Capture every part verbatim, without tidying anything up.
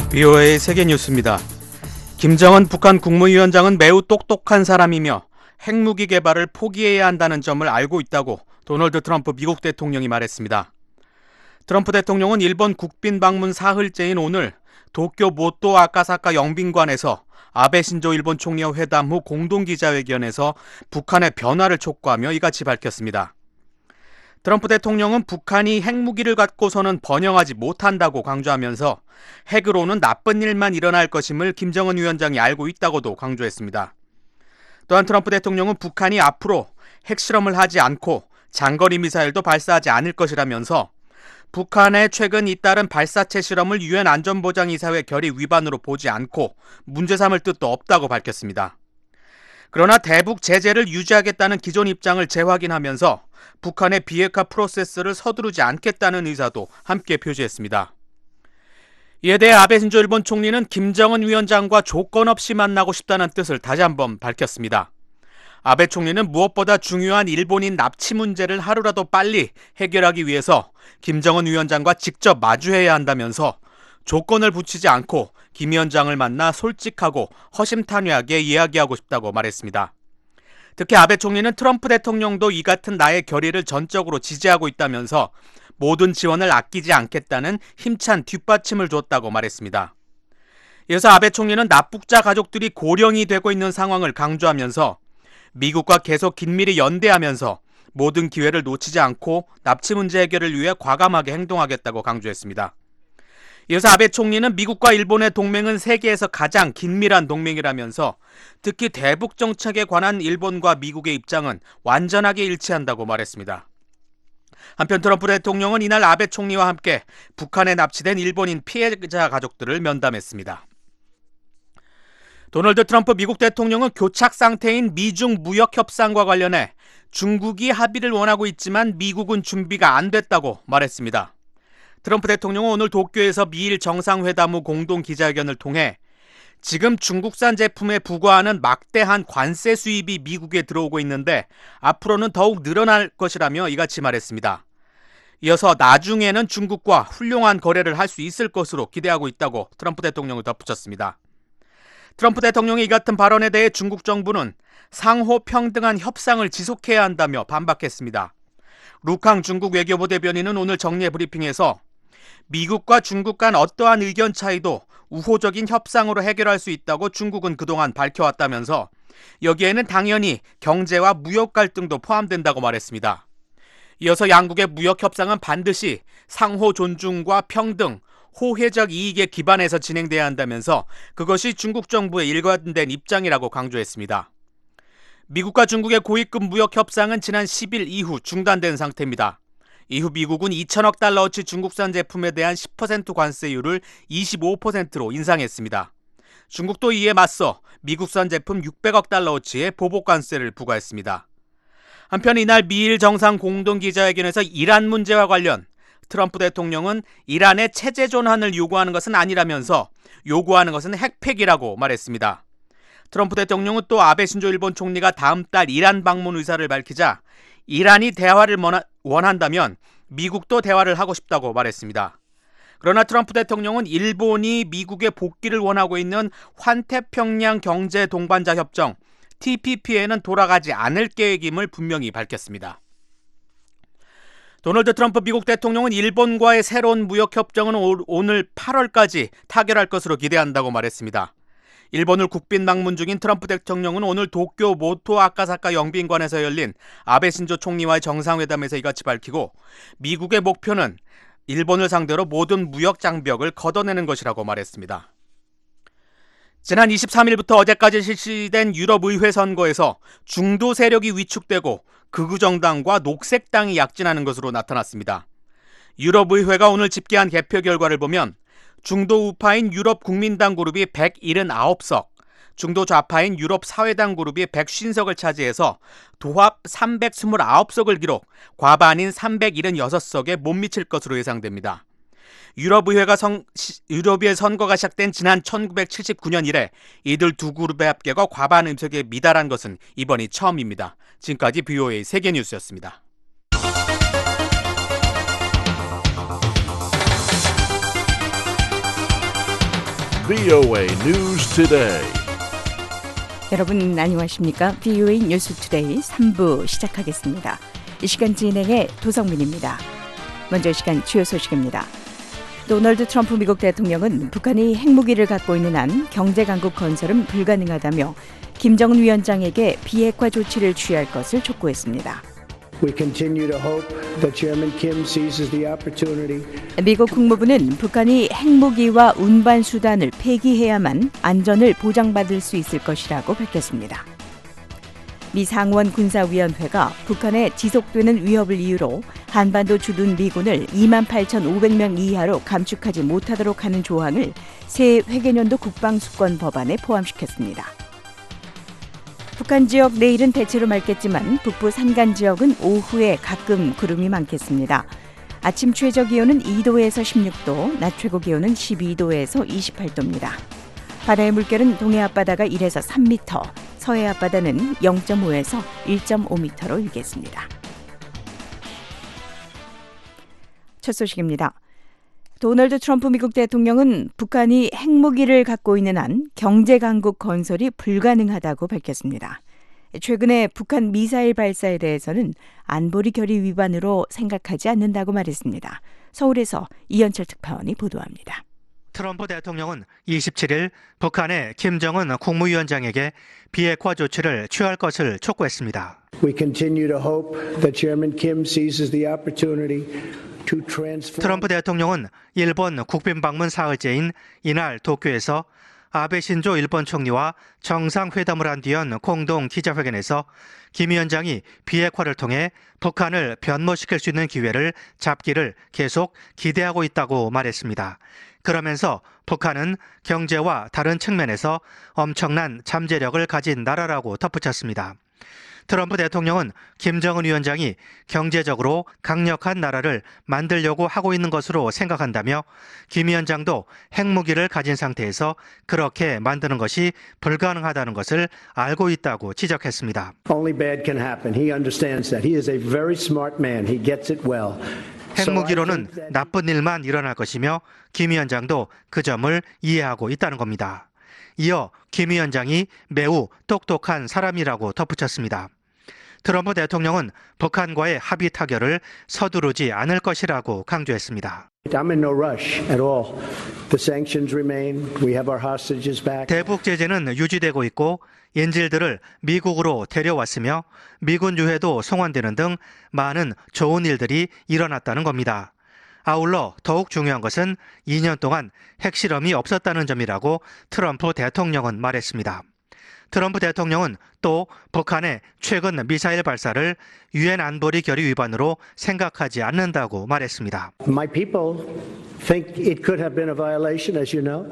비오에이 세계뉴스입니다. 김정은 북한 국무위원장은 매우 똑똑한 사람이며 핵무기 개발을 포기해야 한다는 점을 알고 있다고 도널드 트럼프 미국 대통령이 말했습니다. 트럼프 대통령은 일본 국빈 방문 사흘째인 오늘 도쿄 모토 아카사카 영빈관에서 아베 신조 일본 총리와 회담 후 공동기자회견에서 북한의 변화를 촉구하며 이같이 밝혔습니다. 트럼프 대통령은 북한이 핵무기를 갖고서는 번영하지 못한다고 강조하면서 핵으로는 나쁜 일만 일어날 것임을 김정은 위원장이 알고 있다고도 강조했습니다. 또한 트럼프 대통령은 북한이 앞으로 핵실험을 하지 않고 장거리 미사일도 발사하지 않을 것이라면서 북한의 최근 잇따른 발사체 실험을 유엔 안전보장이사회 결의 위반으로 보지 않고 문제 삼을 뜻도 없다고 밝혔습니다. 그러나 대북 제재를 유지하겠다는 기존 입장을 재확인하면서 북한의 비핵화 프로세스를 서두르지 않겠다는 의사도 함께 표시했습니다. 이에 대해 아베 신조 일본 총리는 김정은 위원장과 조건 없이 만나고 싶다는 뜻을 다시 한번 밝혔습니다. 아베 총리는 무엇보다 중요한 일본인 납치 문제를 하루라도 빨리 해결하기 위해서 김정은 위원장과 직접 마주해야 한다면서 조건을 붙이지 않고 김 위원장을 만나 솔직하고 허심탄회하게 이야기하고 싶다고 말했습니다. 특히 아베 총리는 트럼프 대통령도 이 같은 나의 결의를 전적으로 지지하고 있다면서 모든 지원을 아끼지 않겠다는 힘찬 뒷받침을 줬다고 말했습니다. 이어서 아베 총리는 납북자 가족들이 고령이 되고 있는 상황을 강조하면서 미국과 계속 긴밀히 연대하면서 모든 기회를 놓치지 않고 납치 문제 해결을 위해 과감하게 행동하겠다고 강조했습니다. 이어서 아베 총리는 미국과 일본의 동맹은 세계에서 가장 긴밀한 동맹이라면서 특히 대북 정책에 관한 일본과 미국의 입장은 완전하게 일치한다고 말했습니다. 한편 트럼프 대통령은 이날 아베 총리와 함께 북한에 납치된 일본인 피해자 가족들을 면담했습니다. 도널드 트럼프 미국 대통령은 교착 상태인 미중 무역 협상과 관련해 중국이 합의를 원하고 있지만 미국은 준비가 안 됐다고 말했습니다. 트럼프 대통령은 오늘 도쿄에서 미일 정상회담 후 공동 기자회견을 통해 지금 중국산 제품에 부과하는 막대한 관세 수입이 미국에 들어오고 있는데 앞으로는 더욱 늘어날 것이라며 이같이 말했습니다. 이어서 나중에는 중국과 훌륭한 거래를 할 수 있을 것으로 기대하고 있다고 트럼프 대통령을 덧붙였습니다. 트럼프 대통령의 이 같은 발언에 대해 중국 정부는 상호 평등한 협상을 지속해야 한다며 반박했습니다. 루캉 중국 외교부 대변인은 오늘 정례 브리핑에서 미국과 중국 간 어떠한 의견 차이도 우호적인 협상으로 해결할 수 있다고 중국은 그동안 밝혀왔다면서 여기에는 당연히 경제와 무역 갈등도 포함된다고 말했습니다. 이어서 양국의 무역 협상은 반드시 상호 존중과 평등, 호혜적 이익에 기반해서 진행돼야 한다면서 그것이 중국 정부의 일관된 입장이라고 강조했습니다. 미국과 중국의 고위급 무역 협상은 지난 십 일 이후 중단된 상태입니다. 이후 미국은 이천억 달러어치 중국산 제품에 대한 십 퍼센트 관세율을 이십오 퍼센트로 인상했습니다. 중국도 이에 맞서 미국산 제품 육백억 달러어치의 보복 관세를 부과했습니다. 한편 이날 미일 정상 공동기자회견에서 이란 문제와 관련 트럼프 대통령은 이란의 체제 전환을 요구하는 것은 아니라면서 요구하는 것은 핵폐기라고 말했습니다. 트럼프 대통령은 또 아베 신조 일본 총리가 다음 달 이란 방문 의사를 밝히자 이란이 대화를 원한다면 미국도 대화를 하고 싶다고 말했습니다. 그러나 트럼프 대통령은 일본이 미국의 복귀를 원하고 있는 환태평양 경제 동반자 협정 티피피에는 돌아가지 않을 계획임을 분명히 밝혔습니다. 도널드 트럼프 미국 대통령은 일본과의 새로운 무역 협정은 오늘 팔월까지 타결할 것으로 기대한다고 말했습니다. 일본을 국빈 방문 중인 트럼프 대통령은 오늘 도쿄 모토 아카사카 영빈관에서 열린 아베 신조 총리와의 정상회담에서 이같이 밝히고 미국의 목표는 일본을 상대로 모든 무역 장벽을 걷어내는 것이라고 말했습니다. 지난 이십삼 일부터 어제까지 실시된 유럽의회 선거에서 중도 세력이 위축되고 극우정당과 녹색당이 약진하는 것으로 나타났습니다. 유럽의회가 오늘 집계한 개표 결과를 보면 중도 우파인 유럽 국민당 그룹이 백칠십구 석, 중도 좌파인 유럽 사회당 그룹이 백오십 석을 차지해서 도합 삼백이십구 석을 기록, 과반인 삼백칠십육 석에 못 미칠 것으로 예상됩니다. 유럽의회가 성, 유럽의 선거가 시작된 지난 천구백칠십구 년 이래 이들 두 그룹의 합계가 과반 의석에 미달한 것은 이번이 처음입니다. 지금까지 비오에이 세계뉴스였습니다. 브이오에이 News Today. 여러분 안녕하십니까? 브이오에이 뉴스 투데이 삼 부 시작하겠습니다. 이 시간 진행의 도성민입니다. 먼저 이 시간 주요 소식입니다. 도널드 트럼프 미국 대통령은 북한이 핵무기를 갖고 있는 한 경제강국 건설은 불가능하다며 김정은 위원장에게 비핵화 조치를 취할 것을 촉구했습니다. We continue to hope that Chairman Kim seizes the opportunity. 미국 국무부는 북한이 핵무기와 운반 수단을 폐기해야만 안전을 보장받을 수 있을 것이라고 밝혔습니다. 미 상원 군사위원회가 북한의 지속되는 위협을 이유로 한반도 주둔 미군을 이만 팔천오백 명 이하로 감축하지 못하도록 하는 조항을 새 회계년도 국방수권 법안에 포함시켰습니다. 북한 지역 내일은 대체로 맑겠지만 북부 산간 지역은 오후에 가끔 구름이 많겠습니다. 아침 최저 기온은 이 도에서 십육 도, 낮 최고 기온은 십이 도에서 이십팔 도입니다. 바다의 물결은 동해 앞바다가 일에서 삼 미터, 서해 앞바다는 영 점 오에서 일 점 오 미터로 일겠습니다. 첫 소식입니다. 도널드 트럼프 미국 대통령은 북한이 핵무기를 갖고 있는 한 경제강국 건설이 불가능하다고 밝혔습니다. 최근에 북한 미사일 발사에 대해서는 안보리 결의 위반으로 생각하지 않는다고 말했습니다. 서울에서 이현철 특파원이 보도합니다. 트럼프 대통령은 이십칠 일 북한의 김정은 국무위원장에게 비핵화 조치를 취할 것을 촉구했습니다. We continue to hope that Chairman Kim seizes the opportunity to transform. 트럼프 대통령은 일본 국빈 방문 사흘째인 이날 도쿄에서 아베 신조 일본 총리와 정상회담을 한 뒤연 공동 기자회견에서 김 위원장이 비핵화를 통해 북한을 변모시킬 수 있는 기회를 잡기를 계속 기대하고 있다고 말했습니다. 그러면서 북한은 경제와 다른 측면에서 엄청난 잠재력을 가진 나라라고 덧붙였습니다. 트럼프 대통령은 김정은 위원장이 경제적으로 강력한 나라를 만들려고 하고 있는 것으로 생각한다며 김 위원장도 핵무기를 가진 상태에서 그렇게 만드는 것이 불가능하다는 것을 알고 있다고 지적했습니다. Only bad can happen. He understands that. He is a very smart man. He gets it well. 핵무기로는 나쁜 일만 일어날 것이며 김 위원장도 그 점을 이해하고 있다는 겁니다. 이어 김 위원장이 매우 똑똑한 사람이라고 덧붙였습니다. 트럼프 대통령은 북한과의 합의 타결을 서두르지 않을 것이라고 강조했습니다. I'm in no rush at all. The sanctions remain. We have our hostages back. 대북 제재는 유지되고 있고 인질들을 미국으로 데려왔으며 미군 유해도 송환되는 등 많은 좋은 일들이 일어났다는 겁니다. 아울러 더욱 중요한 것은 이 년 동안 핵실험이 없었다는 점이라고 트럼프 대통령은 말했습니다. 트럼프 대통령은 또 북한의 최근 미사일 발사를 유엔 안보리 결의 위반으로 생각하지 않는다고 말했습니다. My people think it could have been a violation, as you know.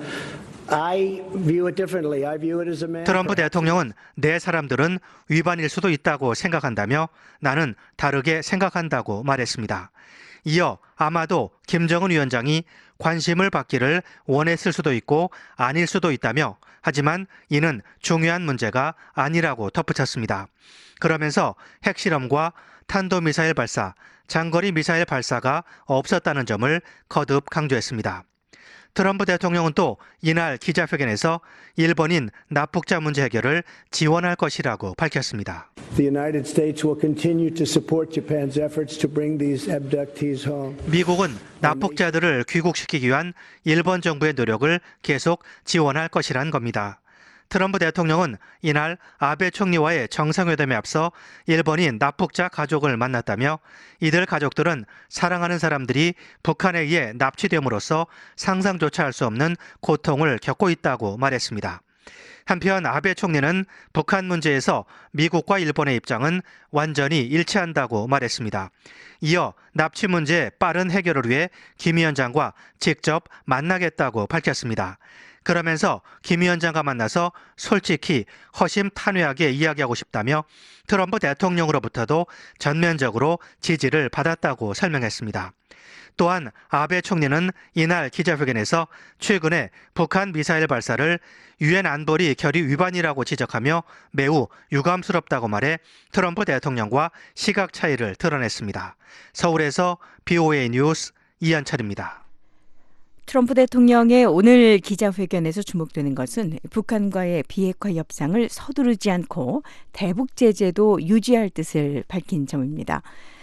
I view it differently. I view it as a man. 트럼프 대통령은 내 사람들은 위반일 수도 있다고 생각한다며 나는 다르게 생각한다고 말했습니다. 이어 아마도 김정은 위원장이 관심을 받기를 원했을 수도 있고 아닐 수도 있다며 하지만 이는 중요한 문제가 아니라고 덧붙였습니다. 그러면서 핵실험과 탄도미사일 발사, 장거리 미사일 발사가 없었다는 점을 거듭 강조했습니다. 트럼프 대통령은 또 이날 기자회견에서 일본인 납북자 문제 해결을 지원할 것이라고 밝혔습니다. The United States will continue to support Japan's efforts to bring these abductees home. 미국은 납북자들을 귀국시키기 위한 일본 정부의 노력을 계속 지원할 것이란 겁니다. 트럼프 대통령은 이날 아베 총리와의 정상회담에 앞서 일본인 납북자 가족을 만났다며 이들 가족들은 사랑하는 사람들이 북한에 의해 납치됨으로써 상상조차 할 수 없는 고통을 겪고 있다고 말했습니다. 한편 아베 총리는 북한 문제에서 미국과 일본의 입장은 완전히 일치한다고 말했습니다. 이어 납치 문제 빠른 해결을 위해 김 위원장과 직접 만나겠다고 밝혔습니다. 그러면서 김 위원장과 만나서 솔직히 허심탄회하게 이야기하고 싶다며 트럼프 대통령으로부터도 전면적으로 지지를 받았다고 설명했습니다. 또한 아베 총리는 이날 기자회견에서 최근에 북한 미사일 발사를 유엔 안보리 결의 위반이라고 지적하며 매우 유감스럽다고 말해 트럼프 대통령과 시각 차이를 드러냈습니다. 서울에서 브이오에이 뉴스 이현철입니다. 트럼프 대통령의 오늘 기자회견에서 주목되는 것은 북한과의 비핵화 협상을 서두르지 않고 대북 제재도 유지할 뜻을 밝힌 점입니다.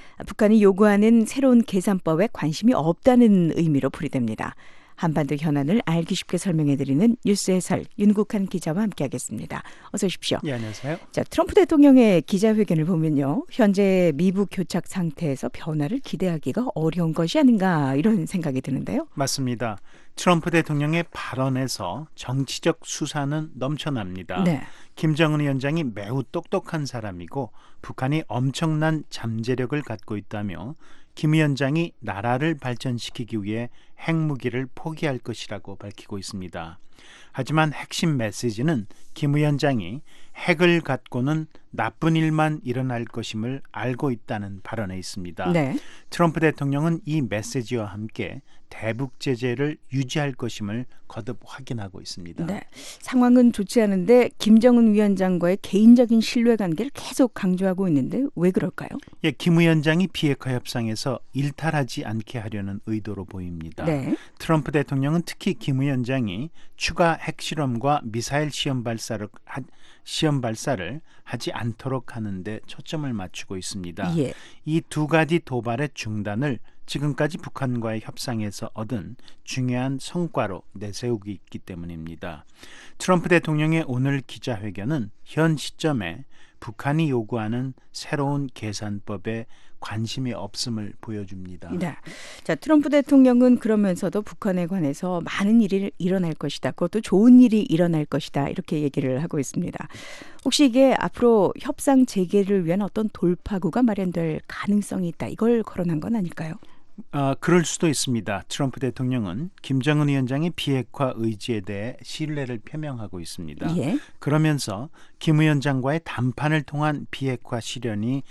북한이 요구하는 새로운 계산법에 관심이 없다는 의미로 풀이됩니다. 한반도 현안을 알기 쉽게 설명해드리는 뉴스 해설 윤국한 기자와 함께하겠습니다. 어서 오십시오. 예, 안녕하세요. 자, 트럼프 대통령의 기자회견을 보면요, 현재 미북 교착 상태에서 변화를 기대하기가 어려운 것이 아닌가 이런 생각이 드는데요. 맞습니다. 트럼프 대통령의 발언에서 정치적 수사는 넘쳐납니다. 네. 김정은 위원장이 매우 똑똑한 사람이고 북한이 엄청난 잠재력을 갖고 있다며 김 위원장이 나라를 발전시키기 위해 핵무기를 포기할 것이라고 밝히고 있습니다. 하지만 핵심 메시지는 김 위원장이 핵을 갖고는 나쁜 일만 일어날 것임을 알고 있다는 발언에 있습니다. 네. 트럼프 대통령은 이 메시지와 함께 대북 제재를 유지할 것임을 거듭 확인하고 있습니다. 네. 상황은 좋지 않은데 김정은 위원장과의 개인적인 신뢰관계를 계속 강조하고 있는데 왜 그럴까요? 예, 김 위원장이 비핵화 협상에서 일탈하지 않게 하려는 의도로 보입니다. 네. 트럼프 대통령은 특히 김 위원장이 추가 핵실험과 미사일 시험 발사를, 하, 시험 발사를 하지 않도록 하는 데 초점을 맞추고 있습니다. 예. 이 두 가지 도발의 중단을 지금까지 북한과의 협상에서 얻은 중요한 성과로 내세우고 있기 때문입니다. 트럼프 대통령의 오늘 기자회견은 현 시점에 북한이 요구하는 새로운 계산법에 관심이 없음을 보여줍니다. 네. 자, 트럼프 대통령은 그러면서도 북한에 관해서 많은 일이 일어날 것이다. 그것도 좋은 일이 일어날 것이다. 이렇게 얘기를 하고 있습니다. 혹시 이게 앞으로 협상 재개를 위한 어떤 돌파구가 마련될 가능성이 있다. 이걸 거론한 건 아닐까요? 어, 그럴 수도 있습니다. 트럼프 대통령은 김정은 위원장의 비핵화 의지에 대해 신뢰를 표명하고 있습니다. 예. 그러면서 김 위원장과의 담판을 통한 비핵화 실현이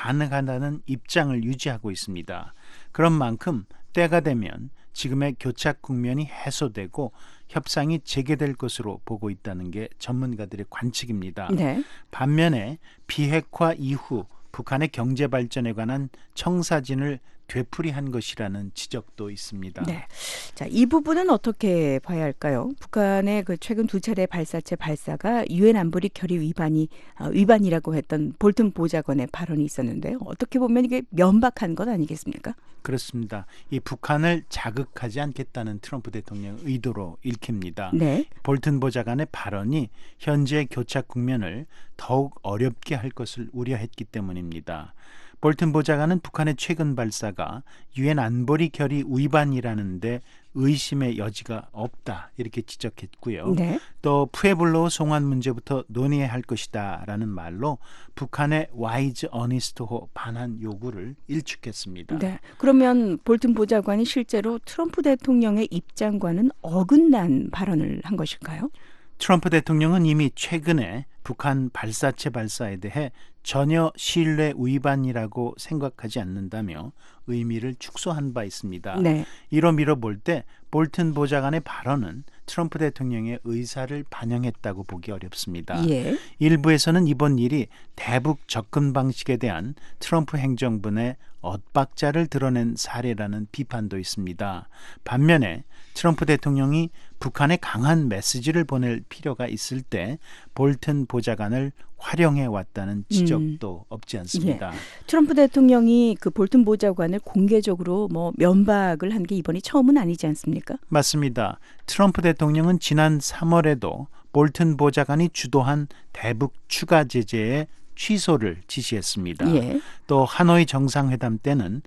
가능하다는 입장을 유지하고 있습니다. 그런 만큼 때가 되면 지금의 교착 국면이 해소되고 협상이 재개될 것으로 보고 있다는 게 전문가들의 관측입니다. 네. 반면에 비핵화 이후 북한의 경제 발전에 관한 청사진을 되풀이한 것이라는 지적도 있습니다. 네. 자, 이 부분은 어떻게 봐야 할까요? 북한의 그 최근 두 차례 발사체 발사가 유엔 안보리 결의 위반이 어, 위반이라고 했던 볼튼 보좌관의 발언이 있었는데요. 어떻게 보면 이게 면박한 것 아니겠습니까? 그렇습니다. 이 북한을 자극하지 않겠다는 트럼프 대통령 의도로 읽힙니다. 네. 볼튼 보좌관의 발언이 현재 교착 국면을 더욱 어렵게 할 것을 우려했기 때문입니다. 볼튼 보좌관은 북한의 최근 발사가 유엔 안보리 결의 위반이라는데 의심의 여지가 없다 이렇게 지적했고요. 네. 또 푸에블로 송환 문제부터 논의해야 할 것이다 라는 말로 북한의 와이즈 어니스트호 반환 요구를 일축했습니다. 네. 그러면 볼튼 보좌관이 실제로 트럼프 대통령의 입장과는 어긋난 발언을 한 것일까요? 트럼프 대통령은 이미 최근에 북한 발사체 발사에 대해 전혀 신뢰 위반이라고 생각하지 않는다며 의미를 축소한 바 있습니다. 네. 이로 미뤄볼 때 볼튼 보좌관의 발언은 트럼프 대통령의 의사를 반영했다고 보기 어렵습니다. 예. 일부에서는 이번 일이 대북 접근 방식에 대한 트럼프 행정부의 엇박자를 드러낸 사례라는 비판도 있습니다. 반면에 트럼프 대통령이 북한에 강한 메시지를 보낼 필요가 있을 때 볼튼 보좌관을 활용해 왔다는 지적도 음. 없지 않습니다. 예. 트럼프 대통령이 그 볼튼 보좌관을 공개적으로 뭐 면박을 한 게 이번이 처음은 아니지 않습니까? 맞습니다. 트럼프 대통령은 지난 삼월에도 볼튼 보좌관이 주도한 대북 추가 제재에 취소를 지시했습니다. 예. 또 하노이 정상회담 때는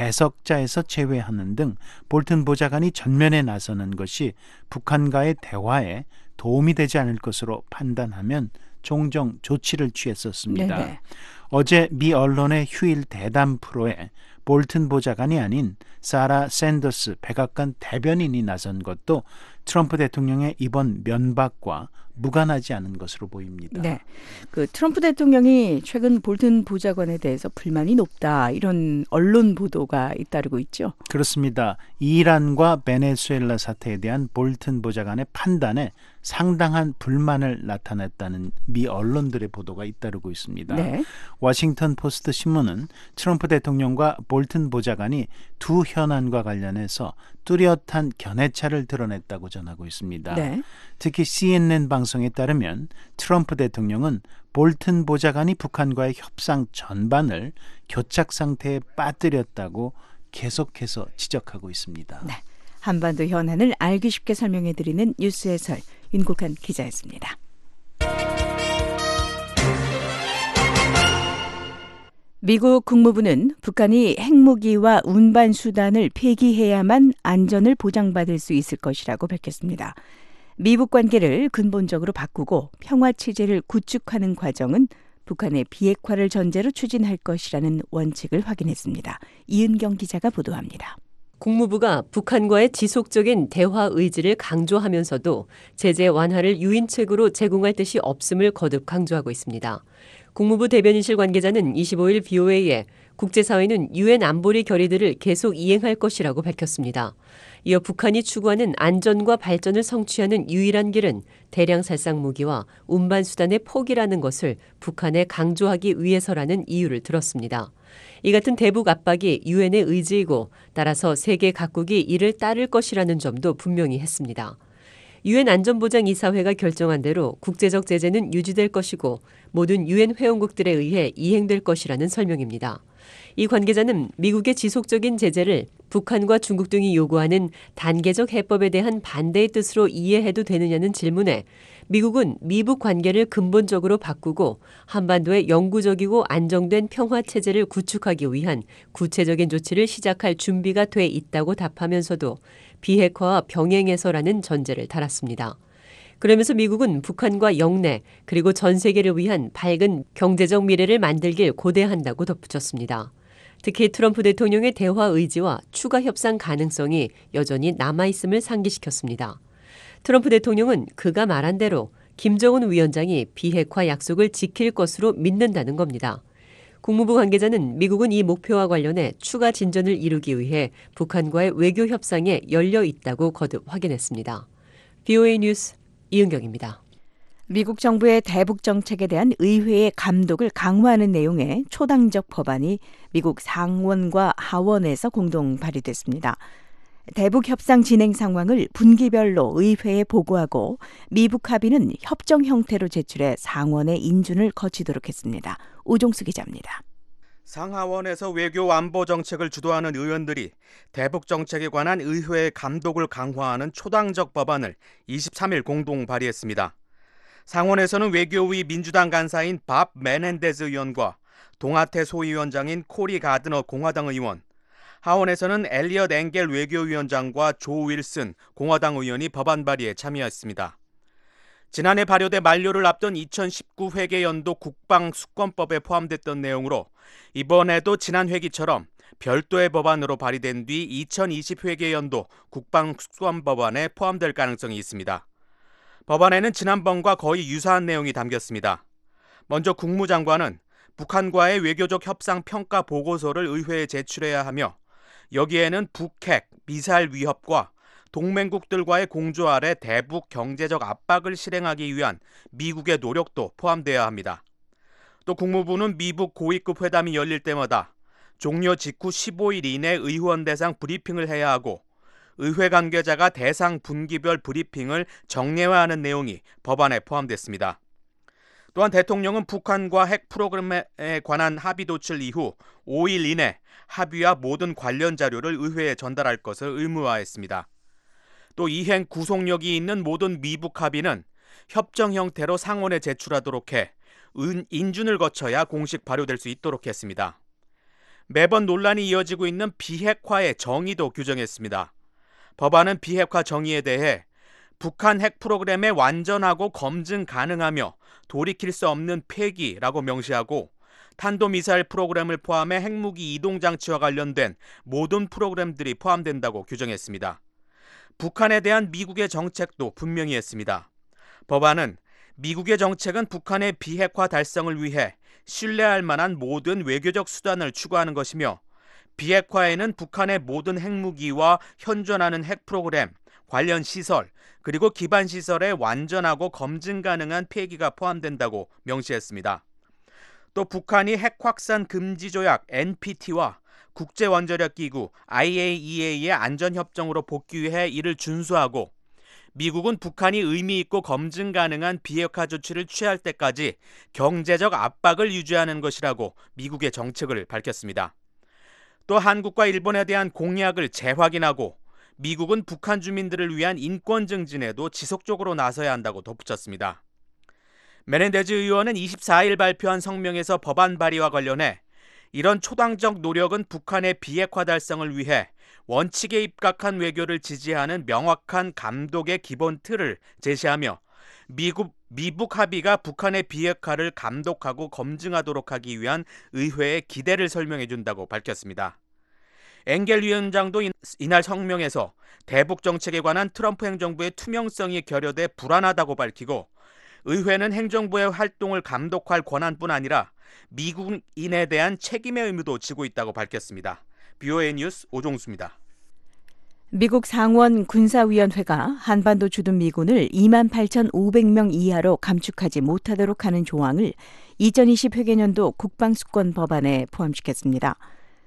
배석자에서 제외하는 등 볼튼 보좌관이 전면에 나서는 것이 북한과의 대화에 도움이 되지 않을 것으로 판단하면 종종 조치를 취했었습니다. 네네. 어제 미 언론의 휴일 대담 프로에 볼튼 보좌관이 아닌 사라 샌더스 백악관 대변인이 나선 것도 트럼프 대통령의 이번 면박과 무관하지 않은 것으로 보입니다. 네, 그 트럼프 대통령이 최근 볼튼 보좌관에 대해서 불만이 높다 이런 언론 보도가 잇따르고 있죠. 그렇습니다. 이란과 베네수엘라 사태에 대한 볼튼 보좌관의 판단에 상당한 불만을 나타냈다는 미 언론들의 보도가 잇따르고 있습니다. 네. 워싱턴 포스트 신문은 트럼프 대통령과 볼튼 보좌관이 두 현안과 관련해서 뚜렷한 견해차를 드러냈다고 전하고 있습니다. 네. 특히 씨엔엔 방송에 따르면 트럼프 대통령은 볼튼 보좌관이 북한과의 협상 전반을 교착 상태에 빠뜨렸다고 계속해서 지적하고 있습니다. 네. 한반도 현안을 알기 쉽게 설명해드리는 뉴스 해설 윤국한 기자였습니다. 미국 국무부는 북한이 핵무기와 운반 수단을 폐기해야만 안전을 보장받을 수 있을 것이라고 밝혔습니다. 미북 관계를 근본적으로 바꾸고 평화 체제를 구축하는 과정은 북한의 비핵화를 전제로 추진할 것이라는 원칙을 확인했습니다. 이은경 기자가 보도합니다. 국무부가 북한과의 지속적인 대화 의지를 강조하면서도 제재 완화를 유인책으로 제공할 뜻이 없음을 거듭 강조하고 있습니다. 국무부 대변인실 관계자는 이십오일 브이오에이에 국제사회는 유엔 안보리 결의들을 계속 이행할 것이라고 밝혔습니다. 이어 북한이 추구하는 안전과 발전을 성취하는 유일한 길은 대량 살상 무기와 운반 수단의 포기라는 것을 북한에 강조하기 위해서라는 이유를 들었습니다. 이 같은 대북 압박이 유엔의 의지이고 따라서 세계 각국이 이를 따를 것이라는 점도 분명히 했습니다. 유엔 안전보장이사회가 결정한 대로 국제적 제재는 유지될 것이고 모든 유엔 회원국들에 의해 이행될 것이라는 설명입니다. 이 관계자는 미국의 지속적인 제재를 북한과 중국 등이 요구하는 단계적 해법에 대한 반대의 뜻으로 이해해도 되느냐는 질문에 미국은 미북 관계를 근본적으로 바꾸고 한반도의 영구적이고 안정된 평화 체제를 구축하기 위한 구체적인 조치를 시작할 준비가 돼 있다고 답하면서도 비핵화와 병행해서라는 전제를 달았습니다. 그러면서 미국은 북한과 영내 그리고 전 세계를 위한 밝은 경제적 미래를 만들길 고대한다고 덧붙였습니다. 특히 트럼프 대통령의 대화 의지와 추가 협상 가능성이 여전히 남아있음을 상기시켰습니다. 트럼프 대통령은 그가 말한 대로 김정은 위원장이 비핵화 약속을 지킬 것으로 믿는다는 겁니다. 국무부 관계자는 미국은 이 목표와 관련해 추가 진전을 이루기 위해 북한과의 외교 협상에 열려 있다고 거듭 확인했습니다. 브이오에이 뉴스 이은경입니다. 미국 정부의 대북 정책에 대한 의회의 감독을 강화하는 내용의 초당적 법안이 미국 상원과 하원에서 공동 발의됐습니다. 대북 협상 진행 상황을 분기별로 의회에 보고하고 미북 합의는 협정 형태로 제출해 상원의 인준을 거치도록 했습니다. 오종수 기자입니다. 상하원에서 외교 안보 정책을 주도하는 의원들이 대북 정책에 관한 의회의 감독을 강화하는 초당적 법안을 이십삼일 공동 발의했습니다. 상원에서는 외교위 민주당 간사인 밥 메넨데즈 의원과 동아태 소위원장인 코리 가드너 공화당 의원, 하원에서는 엘리엇 엥겔 외교위원장과 조 윌슨 공화당 의원이 법안 발의에 참여했습니다. 지난해 발효돼 만료를 앞둔 이천십구 회계연도 국방수권법에 포함됐던 내용으로 이번에도 지난 회기처럼 별도의 법안으로 발의된 뒤 이천이십 회계연도 국방수권법안에 포함될 가능성이 있습니다. 법안에는 지난번과 거의 유사한 내용이 담겼습니다. 먼저 국무장관은 북한과의 외교적 협상 평가 보고서를 의회에 제출해야 하며 여기에는 북핵, 미사일 위협과 동맹국들과의 공조 아래 대북 경제적 압박을 실행하기 위한 미국의 노력도 포함되어야 합니다. 또 국무부는 미북 고위급 회담이 열릴 때마다 종료 직후 십오일 이내 의원 대상 브리핑을 해야 하고 의회 관계자가 대상 분기별 브리핑을 정례화하는 내용이 법안에 포함됐습니다. 또한 대통령은 북한과 핵 프로그램에 관한 합의 도출 이후 오일 이내 합의와 모든 관련 자료를 의회에 전달할 것을 의무화했습니다. 또 이행 구속력이 있는 모든 미북 합의는 협정 형태로 상원에 제출하도록 해 인준을 거쳐야 공식 발효될 수 있도록 했습니다. 매번 논란이 이어지고 있는 비핵화의 정의도 규정했습니다. 법안은 비핵화 정의에 대해 북한 핵 프로그램의 완전하고 검증 가능하며 돌이킬 수 없는 폐기라고 명시하고 탄도미사일 프로그램을 포함해 핵무기 이동장치와 관련된 모든 프로그램들이 포함된다고 규정했습니다. 북한에 대한 미국의 정책도 분명히 했습니다. 법안은 미국의 정책은 북한의 비핵화 달성을 위해 신뢰할 만한 모든 외교적 수단을 추구하는 것이며 비핵화에는 북한의 모든 핵무기와 현존하는 핵 프로그램, 관련 시설, 그리고 기반 시설의 완전하고 검증 가능한 폐기가 포함된다고 명시했습니다. 또 북한이 핵 확산 금지 조약 엔피티와 국제원자력기구 아이에이이에이의 안전협정으로 복귀해 이를 준수하고 미국은 북한이 의미 있고 검증 가능한 비핵화 조치를 취할 때까지 경제적 압박을 유지하는 것이라고 미국의 정책을 밝혔습니다. 또 한국과 일본에 대한 공약을 재확인하고 미국은 북한 주민들을 위한 인권 증진에도 지속적으로 나서야 한다고 덧붙였습니다. 메넨데즈 의원은 이십사일 발표한 성명에서 법안 발의와 관련해 이런 초당적 노력은 북한의 비핵화 달성을 위해 원칙에 입각한 외교를 지지하는 명확한 감독의 기본 틀을 제시하며 미국, 미북 합의가 북한의 비핵화를 감독하고 검증하도록 하기 위한 의회의 기대를 설명해 준다고 밝혔습니다. 엥겔 위원장도 이날 성명에서 대북 정책에 관한 트럼프 행정부의 투명성이 결여돼 불안하다고 밝히고 의회는 행정부의 활동을 감독할 권한뿐 아니라 미국인에 대한 책임의 의무도 지고 있다고 밝혔습니다. 비오에이 뉴스 오종수입니다. 미국 상원 군사위원회가 한반도 주둔 미군을 이만 팔천오백 명 이하로 감축하지 못하도록 하는 조항을 이천이십 회계년도 국방수권 법안에 포함시켰습니다.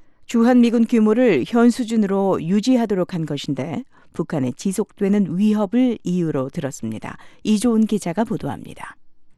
주한 미군 규모를 현 수준으로 유지하도록 한 것인데 북한의 지속되는 위협을 이유로 들었습니다. 이조은 기자가 보도합니다.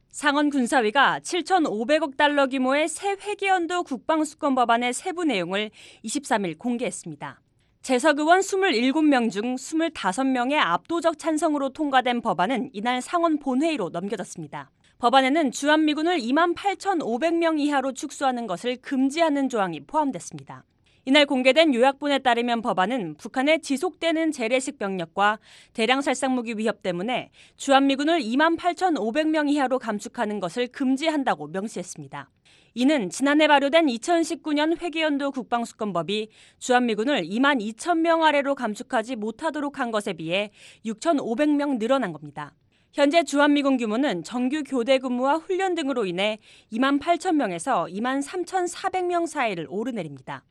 상원 군사위가 칠천오백억 달러 규모의 새 회계연도 국방수권 법안의 세부 내용을 이십삼일 공개했습니다. 재석 의원 이십칠 명 중 이십오 명의 압도적 찬성으로 통과된 법안은 이날 상원 본회의로 넘겨졌습니다. 법안에는 주한미군을 이만 팔천오백 명 이하로 축소하는 것을 금지하는 조항이 포함됐습니다. 이날 공개된 요약본에 따르면 법안은 북한의 지속되는 재래식 병력과 대량 살상무기 위협 때문에 주한미군을 이만 팔천오백 명 이하로 감축하는 것을 금지한다고 명시했습니다. 이는 지난해 발효된 이천십구 년 회계연도 국방수권법이 주한미군을 이만 이천 명 아래로 감축하지 못하도록 한 것에 비해 육천오백 명 늘어난 겁니다. 현재 주한미군 규모는 정규 교대 근무와 훈련 등으로 인해 이만 팔천 명에서 이만 삼천사백 명 사이를 오르내립니다.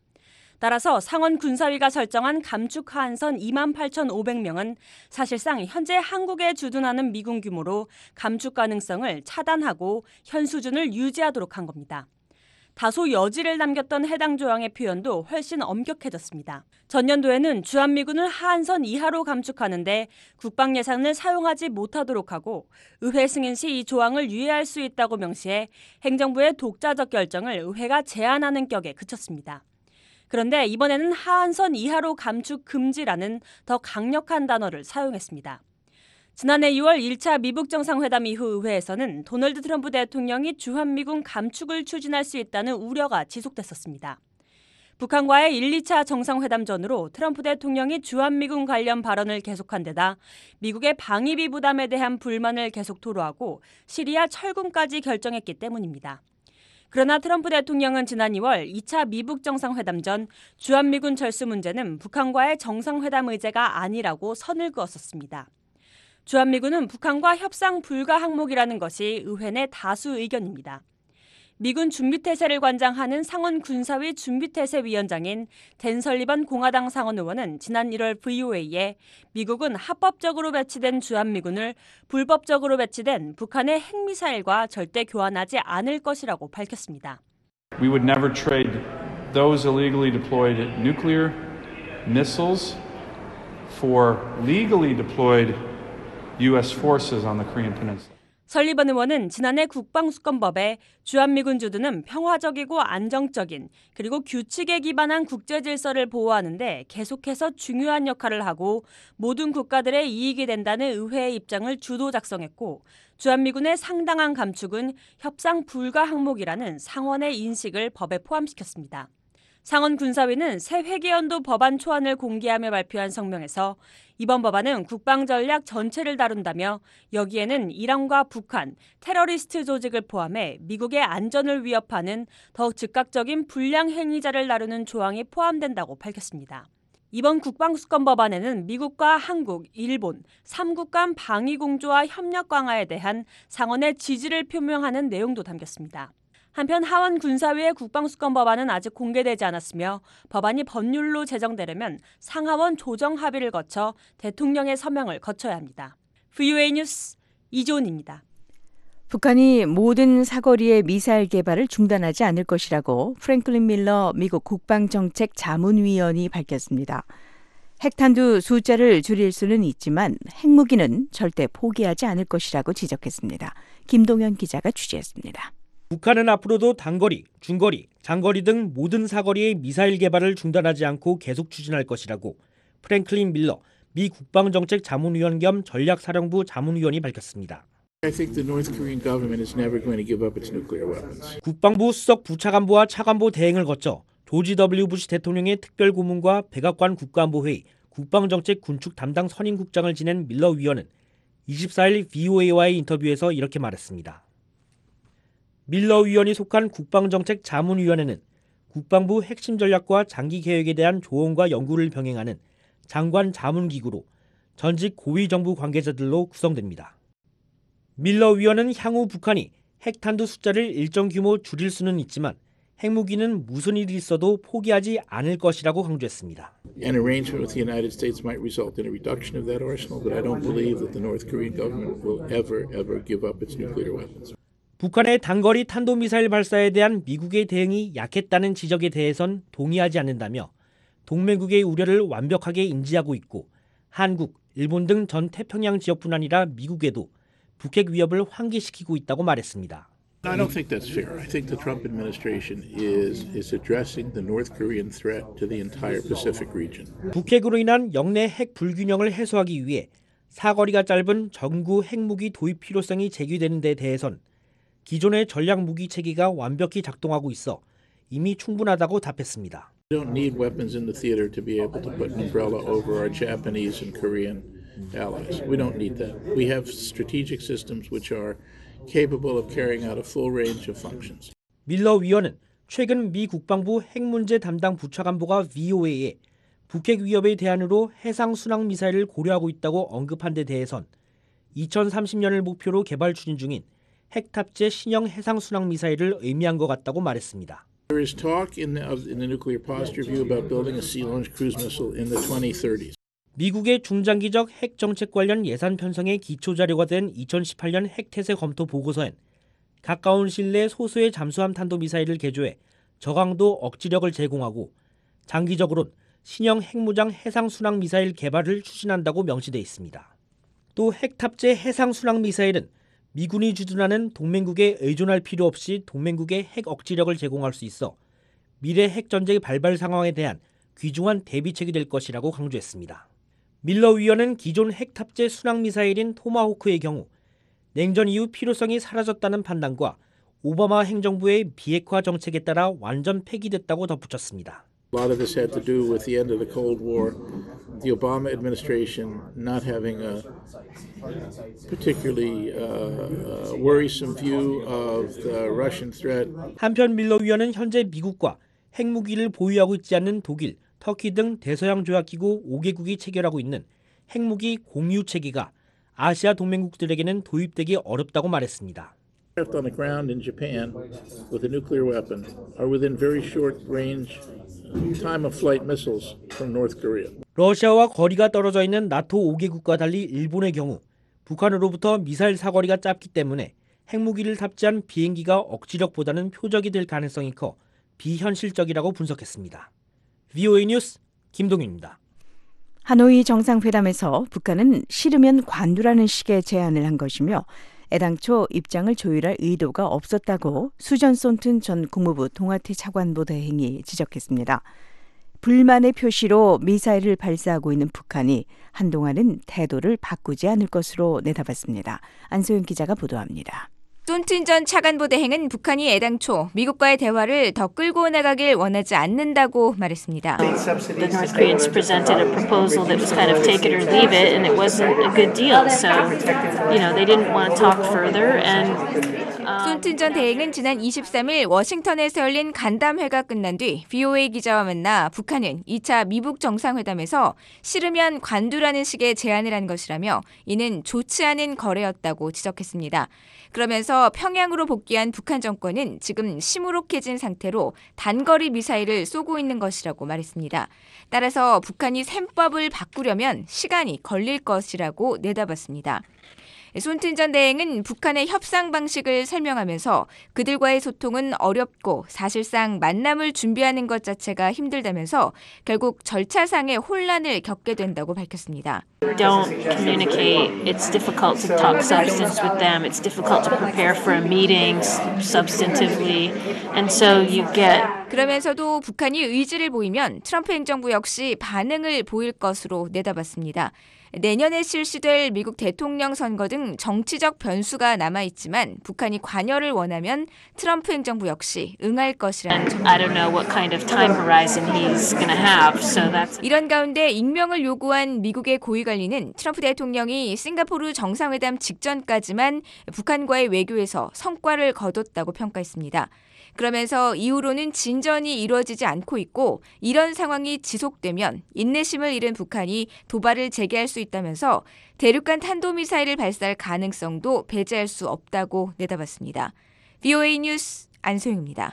따라서 상원 군사위가 설정한 감축 하한선 이만 팔천오백 명은 사실상 현재 한국에 주둔하는 미군 규모로 감축 가능성을 차단하고 현 수준을 유지하도록 한 겁니다. 다소 여지를 남겼던 해당 조항의 표현도 훨씬 엄격해졌습니다. 전년도에는 주한미군을 하한선 이하로 감축하는데 국방 예산을 사용하지 못하도록 하고 의회 승인 시 이 조항을 유예할 수 있다고 명시해 행정부의 독자적 결정을 의회가 제한하는 격에 그쳤습니다. 그런데 이번에는 하한선 이하로 감축 금지라는 더 강력한 단어를 사용했습니다. 지난해 유월 일 차 미북 정상회담 이후 의회에서는 도널드 트럼프 대통령이 주한미군 감축을 추진할 수 있다는 우려가 지속됐었습니다. 북한과의 일, 이 차 정상회담 전으로 트럼프 대통령이 주한미군 관련 발언을 계속한 데다 미국의 방위비 부담에 대한 불만을 계속 토로하고 시리아 철군까지 결정했기 때문입니다. 그러나 트럼프 대통령은 지난 이월 이 차 미북 정상회담 전 주한미군 철수 문제는 북한과의 정상회담 의제가 아니라고 선을 그었었습니다. 주한미군은 북한과 협상 불가 항목이라는 것이 의회 내 다수 의견입니다. 미군 준비태세를 관장하는 상원 군사위 준비태세위원장인 댄 설리번 공화당 상원 의원은 지난 일월 브이오에이에 미국은 합법적으로 배치된 주한미군을 불법적으로 배치된 북한의 핵미사일과 절대 교환하지 않을 것이라고 밝혔습니다. We would never trade those illegally deployed nuclear missiles for legally deployed U S forces on the Korean Peninsula. 설리번 의원은 지난해 국방수권법에 주한미군 주둔은 평화적이고 안정적인 그리고 규칙에 기반한 국제질서를 보호하는 데 계속해서 중요한 역할을 하고 모든 국가들의 이익이 된다는 의회의 입장을 주도 작성했고 주한미군의 상당한 감축은 협상 불가 항목이라는 상원의 인식을 법에 포함시켰습니다. 상원 군사위는 새 회계연도 법안 초안을 공개하며 발표한 성명에서 이번 법안은 국방전략 전체를 다룬다며 여기에는 이란과 북한, 테러리스트 조직을 포함해 미국의 안전을 위협하는 더욱 즉각적인 불량 행위자를 다루는 조항이 포함된다고 밝혔습니다. 이번 국방수권 법안에는 미국과 한국, 일본, 삼국 간 방위공조와 협력 강화에 대한 상원의 지지를 표명하는 내용도 담겼습니다. 한편 하원 군사위의 국방수권 법안은 아직 공개되지 않았으며 법안이 법률로 제정되려면 상하원 조정 합의를 거쳐 대통령의 서명을 거쳐야 합니다. 브이오에이 뉴스 이조은입니다. 북한이 모든 사거리의 미사일 개발을 중단하지 않을 것이라고 프랭클린 밀러 미국 국방정책 자문위원이 밝혔습니다. 핵탄두 숫자를 줄일 수는 있지만 핵무기는 절대 포기하지 않을 것이라고 지적했습니다. 김동현 기자가 취재했습니다. 북한은 앞으로도 단거리, 중거리, 장거리 등 모든 사거리의 미사일 개발을 중단하지 않고 계속 추진할 것이라고 프랭클린 밀러 미 국방정책 자문위원 겸 전략사령부 자문위원이 밝혔습니다. I think the North Korean government is never going to give up its nuclear weapons. 국방부 수석 부차관보와 차관보 대행을 거쳐 조지 더블유 부시 대통령의 특별고문과 백악관 국가안보회의 국방정책 군축 담당 선임국장을 지낸 밀러 위원은 이십사일 브이오에이와의 인터뷰에서 이렇게 말했습니다. 밀러 위원이 속한 국방정책 자문위원회는 국방부 핵심 전략과 장기 계획에 대한 조언과 연구를 병행하는 장관 자문기구로 전직 고위 정부 관계자들로 구성됩니다. 밀러 위원은 향후 북한이 핵탄두 숫자를 일정 규모 줄일 수는 있지만 핵무기는 무슨 일이 있어도 포기하지 않을 것이라고 강조했습니다. An arrangement with the United States might result in a reduction of that arsenal, but I don't believe that the North Korean government will ever, ever give up its nuclear weapons. 북한의 단거리 탄도미사일 발사에 대한 미국의 대응이 약했다는 지적에 대해선 동의하지 않는다며 동맹국의 우려를 완벽하게 인지하고 있고 한국, 일본 등 전 태평양 지역뿐 아니라 미국에도 북핵 위협을 환기시키고 있다고 말했습니다. I don't think that's fair. I think the Trump administration is is addressing the North Korean threat to the entire Pacific region. 북핵으로 인한 영내 핵 불균형을 해소하기 위해 사거리가 짧은 전구 핵무기 도입 필요성이 제기되는 데 대해선 기존의 전략 무기 체계가 완벽히 작동하고 있어 이미 충분하다고 답했습니다. We don't need weapons in the theater to be able to put an umbrella over our Japanese and Korean allies. We don't need that. We have strategic systems which are capable of carrying out a full range of functions. 밀러 위원은 최근 미 국방부 핵문제 담당 부차관보가 브이오에이에 북핵 위협의 대안으로 해상 순항 미사일을 고려하고 있다고 언급한 데 대해선 이천삼십 년을 목표로 개발 추진 중인 핵 탑재 신형 해상 순항 미사일을 의미한 것 같다고 말했습니다. There is talk in the, in the nuclear posture review about building a sea-launched cruise missile in the twenty thirties. 미국의 중장기적 핵 정책 관련 예산 편성의 기초 자료가 된 이천십팔 년 핵태세 검토 보고서엔 가까운 시일 내 소수의 잠수함 탄도미사일을 개조해 저강도 억지력을 제공하고 장기적으론 신형 핵무장 해상 순항 미사일 개발을 추진한다고 명시돼 있습니다. 또 핵 탑재 해상 순항 미사일은 미군이 주둔하는 동맹국에 의존할 필요 없이 동맹국에 핵 억지력을 제공할 수 있어 미래 핵 전쟁 발발 상황에 대한 귀중한 대비책이 될 것이라고 강조했습니다. 밀러 위원은 기존 핵 탑재 순항 미사일인 토마호크의 경우 냉전 이후 필요성이 사라졌다는 판단과 오바마 행정부의 비핵화 정책에 따라 완전 폐기됐다고 덧붙였습니다. A lot of this had to do with the end of the Cold War, the Obama administration not having a particularly uh, worrisome view of the Russian threat. 한편 밀러 위원은 현재 미국과 핵무기를 보유하고 있지 않는 독일, 터키 등 대서양 조약기구 오 개국이 체결하고 있는 핵무기 공유 체계가 아시아 동맹국들에게는 도입되기 어렵다고 말했습니다. On the ground in Japan with a nuclear weapon are within very short range time of flight missiles from North Korea. 러시아와 거리가 떨어져 있는 나토 오 개국과 달리 일본의 경우 북한으로부터 미사일 사거리가 짧기 때문에 핵무기를 탑재한 비행기가 억지력보다는 표적이 될 가능성이 커 비현실적이라고 분석했습니다. 브이오에이 뉴스 김동윤입니다. 하노이 정상회담에서 북한은 싫으면 관두라는 식의 제안을 한 것이며 애당초 입장을 조율할 의도가 없었다고 수전 손튼 전 국무부 동아태 차관보 대행이 지적했습니다. 불만의 표시로 미사일을 발사하고 있는 북한이 한동안은 태도를 바꾸지 않을 것으로 내다봤습니다. 안소영 기자가 보도합니다. 손튼 전 차관보 대행은 북한이 애당초 미국과의 대화를 더 끌고 나가길 원하지 않는다고 말했습니다. The North Koreans presented a proposal that was kind of take it or leave it, and it wasn't a good deal. So, you know, they didn't want to talk further. And 손튼 전 대행은 지난 이십삼일 워싱턴에서 열린 간담회가 끝난 뒤 브이오에이 기자와 만나 북한은 이 차 미북 정상회담에서 싫으면 관두라는 식의 제안을 한 것이라며 이는 좋지 않은 거래였다고 지적했습니다. 그러면서 평양으로 복귀한 북한 정권은 지금 시무룩해진 상태로 단거리 미사일을 쏘고 있는 것이라고 말했습니다. 따라서 북한이 셈법을 바꾸려면 시간이 걸릴 것이라고 내다봤습니다. 손튼 전 대행은 북한의 협상 방식을 설명하면서 그들과의 소통은 어렵고 사실상 만남을 준비하는 것 자체가 힘들다면서 결국 절차상의 혼란을 겪게 된다고 밝혔습니다. Don't communicate. It's difficult to talk substance with them. It's difficult to prepare for a meeting substantively. And so you get 그러면서도 북한이 의지를 보이면 트럼프 행정부 역시 반응을 보일 것으로 내다봤습니다. 내년에 실시될 미국 대통령 선거 등 정치적 변수가 남아있지만 북한이 관여를 원하면 트럼프 행정부 역시 응할 것이라는 전망입니다. I don't know what kind of time horizon he's going to have. So that's 이런 가운데 익명을 요구한 미국의 고위관리는 트럼프 대통령이 싱가포르 정상회담 직전까지만 북한과의 외교에서 성과를 거뒀다고 평가했습니다. 그러면서 이후로는 진전이 이루어지지 않고 있고 이런 상황이 지속되면 인내심을 잃은 북한이 도발을 재개할 수 있다면서 대륙간 탄도미사일을 발사할 가능성도 배제할 수 없다고 내다봤습니다. 브이오에이 뉴스 안소영입니다.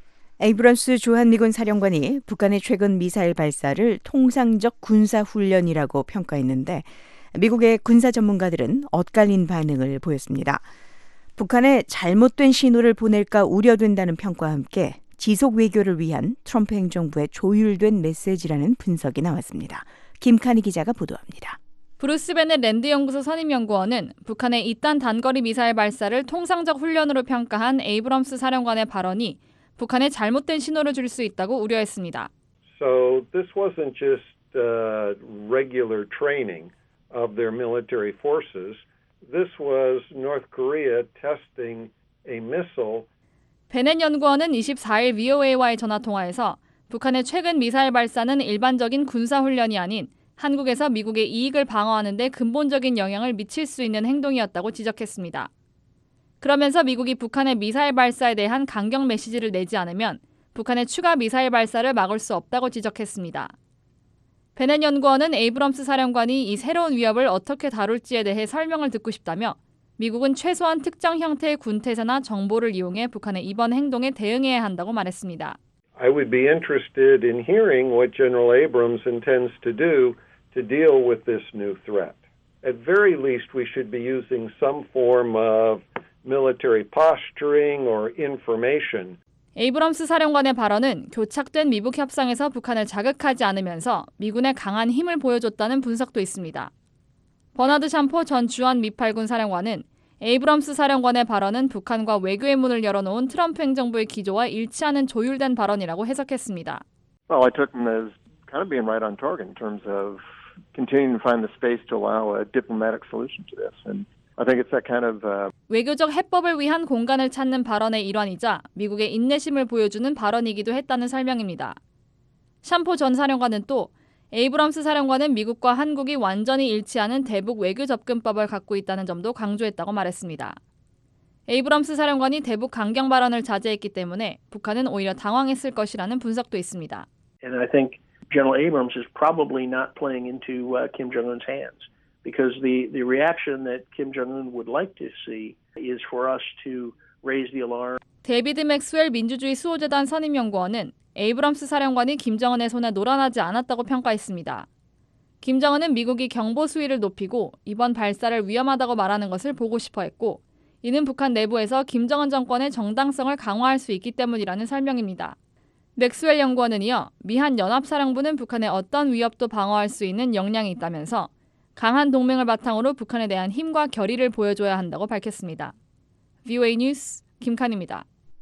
에이브럼스 주한미군 사령관이 북한의 최근 미사일 발사를 통상적 군사훈련이라고 평가했는데 미국의 군사 전문가들은 엇갈린 반응을 보였습니다. 북한에 잘못된 신호를 보낼까 우려된다는 평가와 함께 지속 외교를 위한 트럼프 행정부의 조율된 메시지라는 분석이 나왔습니다. 김칸희 기자가 보도합니다. 브루스 베넷 랜드 연구소 선임 연구원은 북한의 이딴 단거리 미사일 발사를 통상적 훈련으로 평가한 에이브럼스 사령관의 발언이 북한에 잘못된 신호를 줄 수 있다고 우려했습니다. So this wasn't just uh, regular training of their military forces. This was North Korea testing a missile. 베넷 연구원은 이십사일 브이오에이와의 전화통화에서 북한의 최근 미사일 발사는 일반적인 군사훈련이 아닌 한국에서 미국의 이익을 방어하는 데 근본적인 영향을 미칠 수 있는 행동이었다고 지적했습니다. 그러면서 미국이 북한의 미사일 발사에 대한 강경 메시지를 내지 않으면 북한의 추가 미사일 발사를 막을 수 없다고 지적했습니다. 베넷 연구원은 에이브럼스 사령관이 이 새로운 위협을 어떻게 다룰지에 대해 설명을 듣고 싶다며 미국은 최소한 특정 형태의 군태세나 정보를 이용해 북한의 이번 행동에 대응해야 한다고 말했습니다. I would be interested in hearing what General Abrams intends to do to deal with this new threat. At very least, we should be using some form of military posturing or information. 에이브럼스 사령관의 발언은 교착된 미북 협상에서 북한을 자극하지 않으면서 미군의 강한 힘을 보여줬다는 분석도 있습니다. 버나드 샴포 전 주한 미팔군 사령관은 에이브럼스 사령관의 발언은 북한과 외교의 문을 열어놓은 트럼프 행정부의 기조와 일치하는 조율된 발언이라고 해석했습니다. Well, I took him as kind of being right on target in terms of continuing to find the space to allow a diplomatic solution to this. And I think it's that kind of uh... 외교적 해법을 위한 공간을 찾는 발언의 일환이자 미국의 인내심을 보여주는 발언이기도 했다는 설명입니다. 샴포 전 사령관은 또 에이브럼스 사령관은 미국과 한국이 완전히 일치하는 대북 외교 접근법을 갖고 있다는 점도 강조했다고 말했습니다. 에이브럼스 사령관이 대북 강경 발언을 자제했기 때문에 북한은 오히려 당황했을 것이라는 분석도 있습니다. And I think General Abrams is probably not playing into uh, Kim Jong-un's hands. Because the, the reaction that Kim Jong-un would like to see is for us to raise the alarm. 데이비드 맥스웰 민주주의 수호재단 선임연구원은 에이브럼스 사령관이 김정은의 손에 놀아나지 않았다고 평가했습니다. 김정은은 미국이 경보 수위를 높이고 이번 발사를 위험하다고 말하는 것을 보고 싶어 했고 이는 북한 내부에서 김정은 정권의 정당성을 강화할 수 있기 때문이라는 설명입니다. 맥스웰 연구원은 이어 미한 연합사령부는 북한의 어떤 위협도 방어할 수 있는 역량이 있다면서 강한 동맹을 바탕으로 북한에 대한 힘과 결의를 보여줘야 한다고 밝혔습니다. 브이오에이 뉴스 김칸입니다.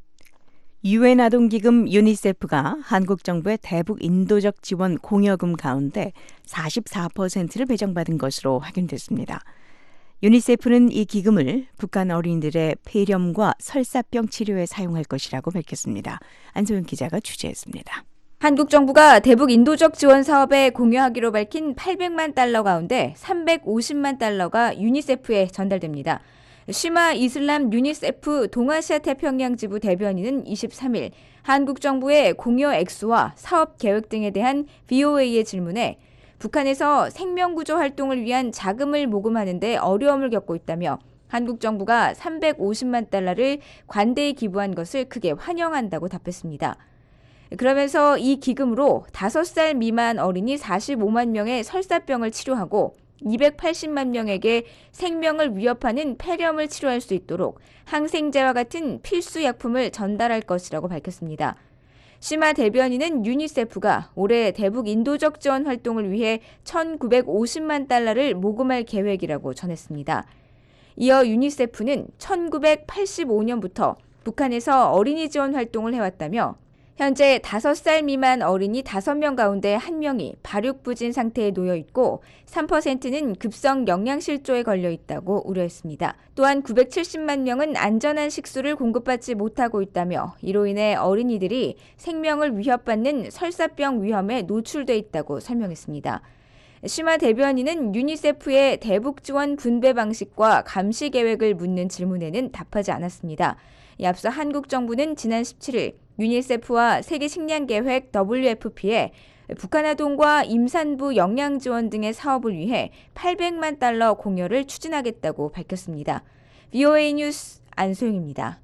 유엔 아동기금 유니세프가 한국 정부의 대북 인도적 지원 공여금 가운데 사십사 퍼센트를 배정받은 것으로 확인됐습니다. 유니세프는 이 기금을 북한 어린이들의 폐렴과 설사병 치료에 사용할 것이라고 밝혔습니다. 안소영 기자가 취재했습니다. 한국 정부가 대북 인도적 지원 사업에 공여하기로 밝힌 팔백만 달러 가운데 삼백오십만 달러가 유니세프에 전달됩니다. 쉬마 이슬람 유니세프 동아시아 태평양 지부 대변인은 이십삼일 한국 정부의 공여 액수와 사업 계획 등에 대한 브이오에이의 질문에 북한에서 생명구조 활동을 위한 자금을 모금하는 데 어려움을 겪고 있다며 한국 정부가 삼백오십만 달러를 관대히 기부한 것을 크게 환영한다고 답했습니다. 그러면서 이 기금으로 다섯 살 미만 어린이 사십오만 명의 설사병을 치료하고 이백팔십만 명에게 생명을 위협하는 폐렴을 치료할 수 있도록 항생제와 같은 필수 약품을 전달할 것이라고 밝혔습니다. 시마 대변인은 유니세프가 올해 대북 인도적 지원 활동을 위해 천구백오십만 달러를 모금할 계획이라고 전했습니다. 이어 유니세프는 천구백팔십오 년부터 북한에서 어린이 지원 활동을 해왔다며 현재 다섯 살 미만 어린이 다섯 명 가운데 한 명이 발육부진 상태에 놓여 있고 삼 퍼센트는 급성 영양실조에 걸려 있다고 우려했습니다. 또한 구백칠십만 명은 안전한 식수를 공급받지 못하고 있다며 이로 인해 어린이들이 생명을 위협받는 설사병 위험에 노출돼 있다고 설명했습니다. 시마 대변인은 유니세프의 대북 지원 분배 방식과 감시 계획을 묻는 질문에는 답하지 않았습니다. 앞서 한국 정부는 지난 십칠 일 유니세프와 세계식량계획 더블유에프피에 북한 아동과 임산부 영양 지원 등의 사업을 위해 팔백만 달러 공여를 추진하겠다고 밝혔습니다. 브이오에이 뉴스 안소영입니다.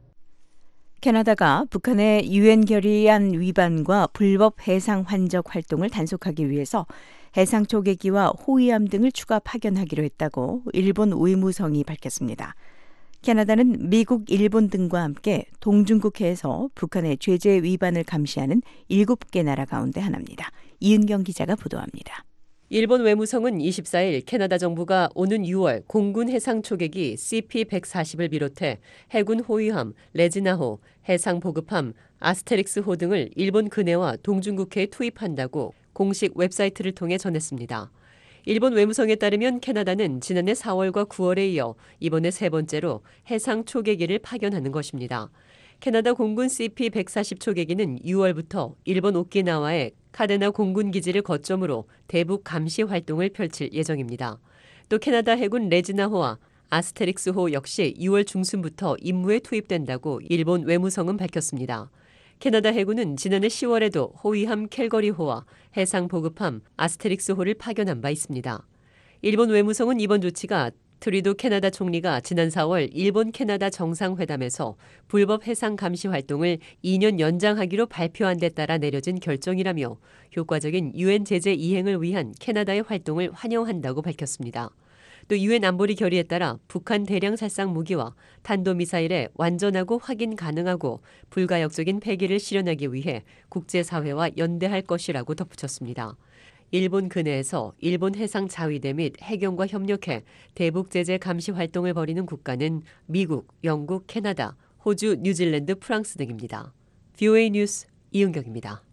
캐나다가 북한의 유엔 결의안 위반과 불법 해상 환적 활동을 단속하기 위해서 해상 초계기와 호위함 등을 추가 파견하기로 했다고 일본 외무성이 밝혔습니다. 캐나다는 미국, 일본 등과 함께 동중국해에서 북한의 제재 위반을 감시하는 일곱 개 나라 가운데 하나입니다. 이은경 기자가 보도합니다. 일본 외무성은 이십사 일 캐나다 정부가 오는 유월 공군 해상 초계기 씨피 백사십을 비롯해 해군 호위함, 레지나호, 해상 보급함, 아스테릭스호 등을 일본 근해와 동중국해에 투입한다고 공식 웹사이트를 통해 전했습니다. 일본 외무성에 따르면 캐나다는 지난해 사월과 구월에 이어 이번에 세 번째로 해상 초계기를 파견하는 것입니다. 캐나다 공군 씨피 백사십 초계기는 유월부터 일본 오키나와의 카데나 공군 기지를 거점으로 대북 감시 활동을 펼칠 예정입니다. 또 캐나다 해군 레지나호와 아스테릭스호 역시 유월 중순부터 임무에 투입된다고 일본 외무성은 밝혔습니다. 캐나다 해군은 지난해 시월에도 호위함 캘거리호와 해상 보급함 아스테릭스호를 파견한 바 있습니다. 일본 외무성은 이번 조치가 트루도 캐나다 총리가 지난 사월 일본 캐나다 정상회담에서 불법 해상 감시 활동을 이 년 연장하기로 발표한 데 따라 내려진 결정이라며 효과적인 유엔 제재 이행을 위한 캐나다의 활동을 환영한다고 밝혔습니다. 또 유엔 안보리 결의에 따라 북한 대량 살상 무기와 탄도미사일의 완전하고 확인 가능하고 불가역적인 폐기를 실현하기 위해 국제사회와 연대할 것이라고 덧붙였습니다. 일본 근해에서 일본 해상 자위대 및 해경과 협력해 대북 제재 감시 활동을 벌이는 국가는 미국, 영국, 캐나다, 호주, 뉴질랜드, 프랑스 등입니다. 브이오에이 뉴스 이은경입니다.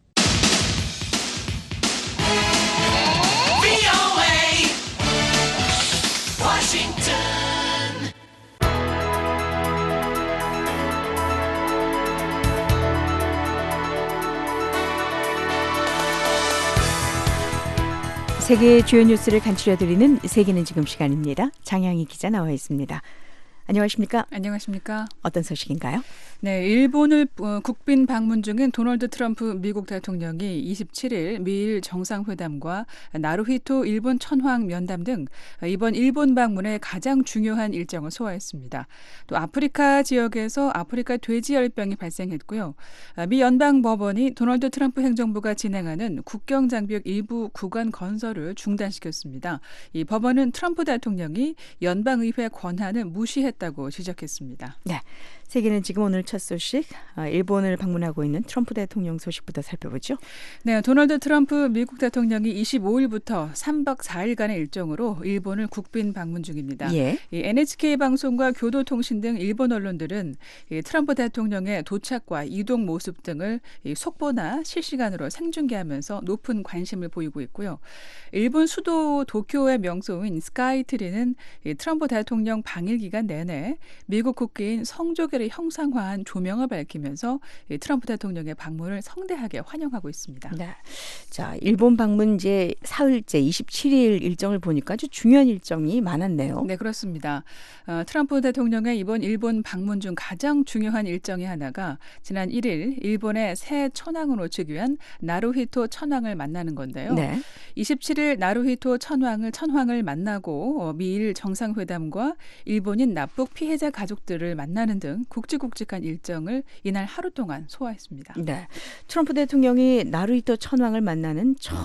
세계의 주요 뉴스를 간추려드리는 세계는 지금 시간입니다. 장향희 기자 나와 있습니다. 안녕하십니까? 안녕하십니까? 어떤 소식인가요? 네, 일본을 국빈 방문 중인 도널드 트럼프 미국 대통령이 이십칠 일 미일 정상회담과 나루히토 일본 천황 면담 등 이번 일본 방문의 가장 중요한 일정을 소화했습니다. 또 아프리카 지역에서 아프리카 돼지열병이 발생했고요. 미 연방법원이 도널드 트럼프 행정부가 진행하는 국경장벽 일부 구간 건설을 중단시켰습니다. 이 법원은 트럼프 대통령이 연방의회 권한을 무시했다고 지적했습니다. 네. 세계는 지금 오늘 첫 소식, 일본을 방문하고 있는 트럼프 대통령 소식부터 살펴보죠. 네, 도널드 트럼프 미국 대통령이 이십오 일부터 삼 박 사 일간의 일정으로 일본을 국빈 방문 중입니다. 예. 이 엔에이치케이 방송과 교도통신 등 일본 언론들은 이 트럼프 대통령의 도착과 이동 모습 등을 이 속보나 실시간으로 생중계하면서 높은 관심을 보이고 있고요. 일본 수도 도쿄의 명소인 스카이트리는 이 트럼프 대통령 방일 기간 내내 미국 국기인 성조기를 형상화한 조명을 밝히면서 트럼프 대통령의 방문을 성대하게 환영하고 있습니다. 네. 자, 일본 방문 이제 사흘째 이십칠 일 일정을 보니까 아주 중요한 일정이 많았네요. 네, 그렇습니다. 어, 트럼프 대통령의 이번 일본 방문 중 가장 중요한 일정의 하나가 지난 일 일 일본의 새 천황으로 즉위한 나루히토 천황을 만나는 건데요. 네. 이십칠 일 나루히토 천황을 천황을 만나고 어, 미일 정상회담과 일본인 납북 피해자 가족들을 만나는 등 굵직굵직한 일정을 이날 하루 동안 소화했습니다. 네, 트럼프 대통령이 나루히토 천황을 만나는 첫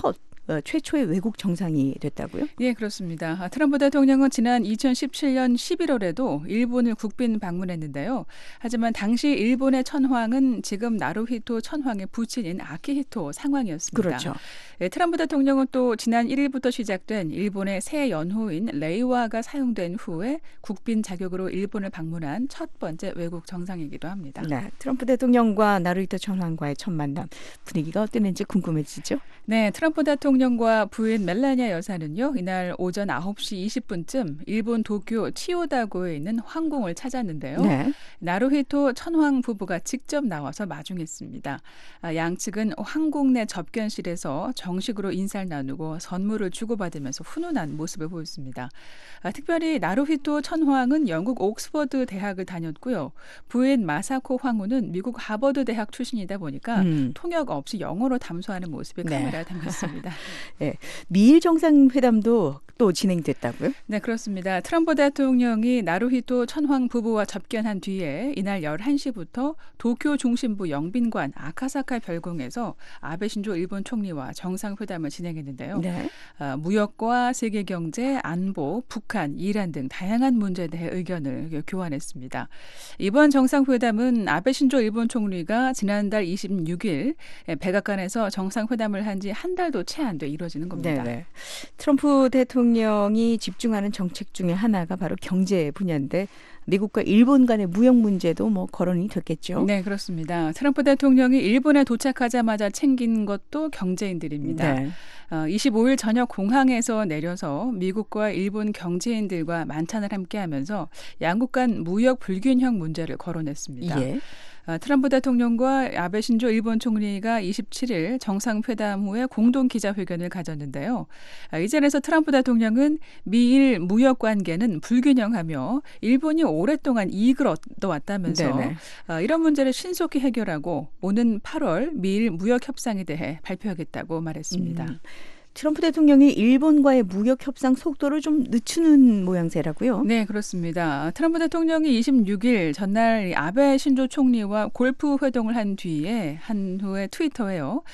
어, 최초의 외국 정상이 됐다고요? 예, 그렇습니다. 트럼프 대통령은 지난 이천십칠 년 십일월에도 일본을 국빈 방문했는데요. 하지만 당시 일본의 천황은 지금 나루히토 천황의 부친인 아키히토 상황이었습니다. 그렇죠. 예, 트럼프 대통령은 또 지난 일 일부터 시작된 일본의 새 연호인 레이와가 사용된 후에 국빈 자격으로 일본을 방문한 첫 번째 외국 정상이기도 합니다. 네, 트럼프 대통령과 나루히토 천황과의 첫 만남 분위기가 어땠는지 궁금해지죠? 네, 트럼프 대통령과 부인 멜라니아 여사는요, 이날 오전 아홉 시 이십 분쯤 일본 도쿄 치요다고에 있는 황궁을 찾았는데요. 네. 나루히토 천황 부부가 직접 나와서 마중했습니다. 아, 양측은 황궁 내 접견실에서 정식으로 인사를 나누고 선물을 주고받으면서 훈훈한 모습을 보였습니다. 아, 특별히 나루히토 천황은 영국 옥스퍼드 대학을 다녔고요. 부인 마사코 황후는 미국 하버드 대학 출신이다 보니까 음. 통역 없이 영어로 담소하는 모습이 네. 카메라에 담겼습니다. 네, 미일 정상회담도 또 진행됐다고요? 네, 그렇습니다. 트럼프 대통령이 나루히토 천황 부부와 접견한 뒤에 이날 열한 시부터 도쿄 중심부 영빈관 아카사카 별궁에서 아베 신조 일본 총리와 정상회담을 진행했는데요. 네. 어, 무역과 세계경제, 안보, 북한, 이란 등 다양한 문제에 대해 의견을 교환했습니다. 이번 정상회담은 아베 신조 일본 총리가 지난달 이십육 일 백악관에서 정상회담을 한 지 한 달도 채 안 돼 이루어지는 겁니다. 네네. 트럼프 대통령이 집중하는 정책 중에 하나가 바로 경제 분야인데 미국과 일본 간의 무역 문제도 뭐 거론이 됐겠죠. 네, 그렇습니다. 트럼프 대통령이 일본에 도착하자마자 챙긴 것도 경제인들입니다. 네. 어, 이십오 일 저녁 공항에서 내려서 미국과 일본 경제인들과 만찬을 함께하면서 양국 간 무역 불균형 문제를 거론했습니다. 예. 어, 트럼프 대통령과 아베 신조 일본 총리가 이십칠 일 정상회담 후에 공동 기자회견을 가졌는데요. 어, 이 자리에서 트럼프 대통령은 미일 무역 관계는 불균형하며 일본이 오랫동안 이익을 얻어왔다면서 어, 이런 문제를 신속히 해결하고 오는 팔월 미일 무역 협상에 대해 발표하겠다고 말했습니다. 음. 트럼프 대통령이 일본과의 무역 협상 속도를 좀 늦추는 모양새라고요? 네, 그렇습니다. 트럼프 대통령이 이십육 일 전날 아베 신조 총리와 골프 회동을 한 뒤에 한 후에 트위터에요.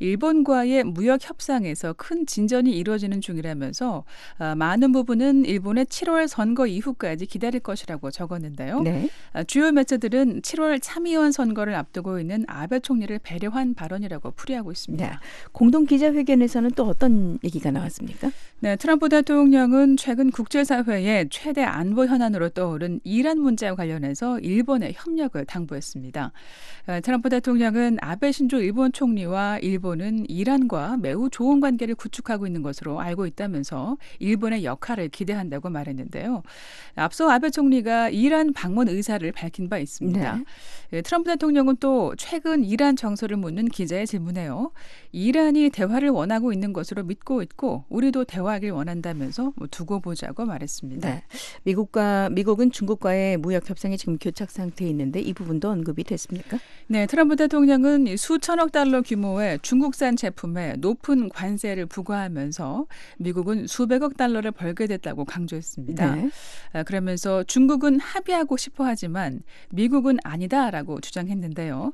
일본과의 무역 협상에서 큰 진전이 이루어지는 중이라면서 어, 많은 부분은 일본의 칠월 선거 이후까지 기다릴 것이라고 적었는데요. 네. 어, 주요 매체들은 칠월 참의원 선거를 앞두고 있는 아베 총리를 배려한 발언이라고 풀이하고 있습니다. 네. 공동 기자회견에서는 또 어떤 얘기가 나왔습니까? 네, 트럼프 대통령은 최근 국제사회의 최대 안보 현안으로 떠오른 이란 문제와 관련해서 일본의 협력을 당부했습니다. 트럼프 대통령은 아베 신조 일본 총리와 일본은 이란과 매우 좋은 관계를 구축하고 있는 것으로 알고 있다면서 일본의 역할을 기대한다고 말했는데요. 앞서 아베 총리가 이란 방문 의사를 밝힌 바 있습니다. 네. 트럼프 대통령은 또 최근 이란 정서를 묻는 기자의 질문에요. 이란이 대화를 원하고 있는 것으로 믿고 있고 우리도 대화하길 원한다면서 두고 보자고 말했습니다. 네. 미국과 미국은 중국과의 무역 협상이 지금 교착 상태에 있는데 이 부분도 언급이 됐습니까? 네, 트럼프 대통령은 수천억 달러 규모의 중국산 제품에 높은 관세를 부과하면서 미국은 수백억 달러를 벌게 됐다고 강조했습니다. 네. 그러면서 중국은 합의하고 싶어 하지만 미국은 아니다라고 주장했는데요.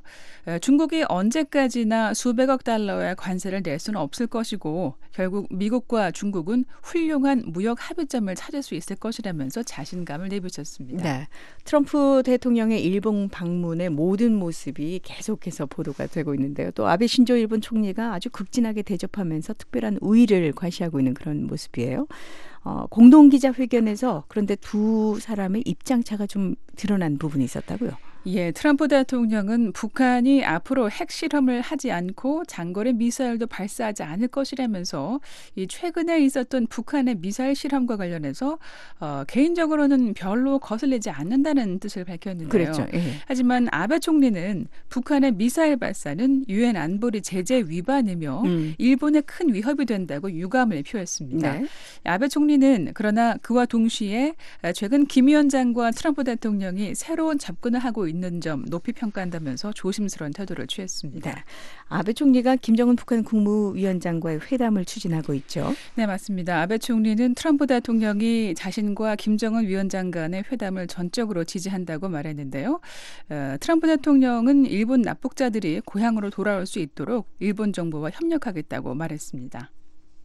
중국이 언제까지나 수백억 달러의 관세를 낼 수는 없을 것이고 결국 미국과 중국은 훌륭한 무역 합의점을 찾을 수 있을 것이라면서 자신감을 내비쳤습니다. 네. 트럼프 대통령의 일본 방문의 모든 모습이 계속해서 보도가 되고 있는데요. 또 아베 신조 일본 총리가 아주 극진하게 대접하면서 특별한 우위를 과시하고 있는 그런 모습이에요. 어, 공동기자회견에서 그런데 두 사람의 입장차가 좀 드러난 부분이 있었다고요? 예, 트럼프 대통령은 북한이 앞으로 핵실험을 하지 않고 장거리 미사일도 발사하지 않을 것이라면서 이 최근에 있었던 북한의 미사일 실험과 관련해서 어, 개인적으로는 별로 거슬리지 않는다는 뜻을 밝혔는데요. 그렇죠. 예. 하지만 아베 총리는 북한의 미사일 발사는 유엔 안보리 제재 위반이며 음. 일본에 큰 위협이 된다고 유감을 표했습니다. 네. 아베 총리는 그러나 그와 동시에 최근 김 위원장과 트럼프 대통령이 새로운 접근을 하고 있는 점 높이 평가한다면서 조심스러운 태도를 취했습니다. 네. 아베 총리가 김정은 북한 국무위원장과의 회담을 추진하고 있죠. 네, 맞습니다. 아베 총리는 트럼프 대통령이 자신과 김정은 위원장 간의 회담을 전적으로 지지한다고 말했는데요. 어, 트럼프 대통령은 일본 납북자들이 고향으로 돌아올 수 있도록 일본 정부와 협력하겠다고 말했습니다.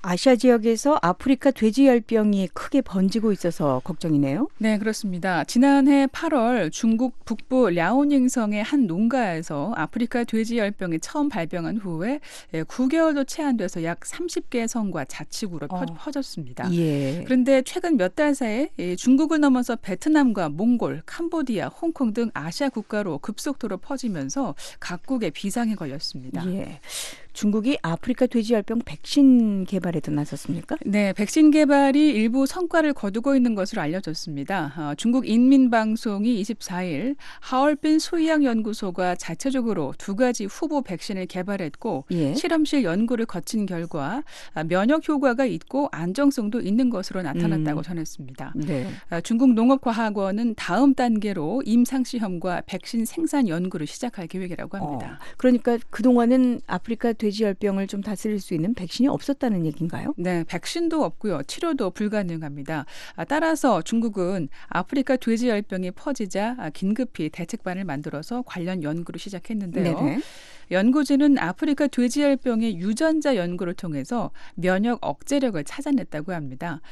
아시아 지역에서 아프리카 돼지열병이 크게 번지고 있어서 걱정이네요. 네, 그렇습니다. 지난해 팔월 중국 북부 랴오닝성의 한 농가에서 아프리카 돼지열병이 처음 발병한 후에 구 개월도 채 안 돼서 약 삼십 개의 성과 자치구로 어. 퍼졌습니다. 예. 그런데 최근 몇 달 사이에 중국을 넘어서 베트남과 몽골, 캄보디아, 홍콩 등 아시아 국가로 급속도로 퍼지면서 각국에 비상이 걸렸습니다. 예. 중국이 아프리카 돼지열병 백신 개발에도 나섰습니까? 네, 백신 개발이 일부 성과를 거두고 있는 것으로 알려졌습니다. 어, 중국 인민방송이 이십사 일 하얼빈 수의학연구소가 자체적으로 두 가지 후보 백신을 개발했고 예. 실험실 연구를 거친 결과 면역 효과가 있고 안정성도 있는 것으로 나타났다고 음. 전했습니다. 네. 어, 중국 농업과학원은 다음 단계로 임상시험과 백신 생산 연구를 시작할 계획이라고 합니다. 어, 그러니까 그동안은 아프리카 돼지열병을 좀 다스릴 수 있는 백신이 없었다는 얘기인가요? 네, 백신도 없고요. 치료도 불가능합니다. 따라서 중국은 아프리카 돼지열병이 퍼지자 긴급히 대책반을 만들어서 관련 연구를 시작했는데요. 네네. 연구진은 아프리카 돼지열병의 유전자 연구를 통해서 면역 억제력을 찾아냈다고 합니다.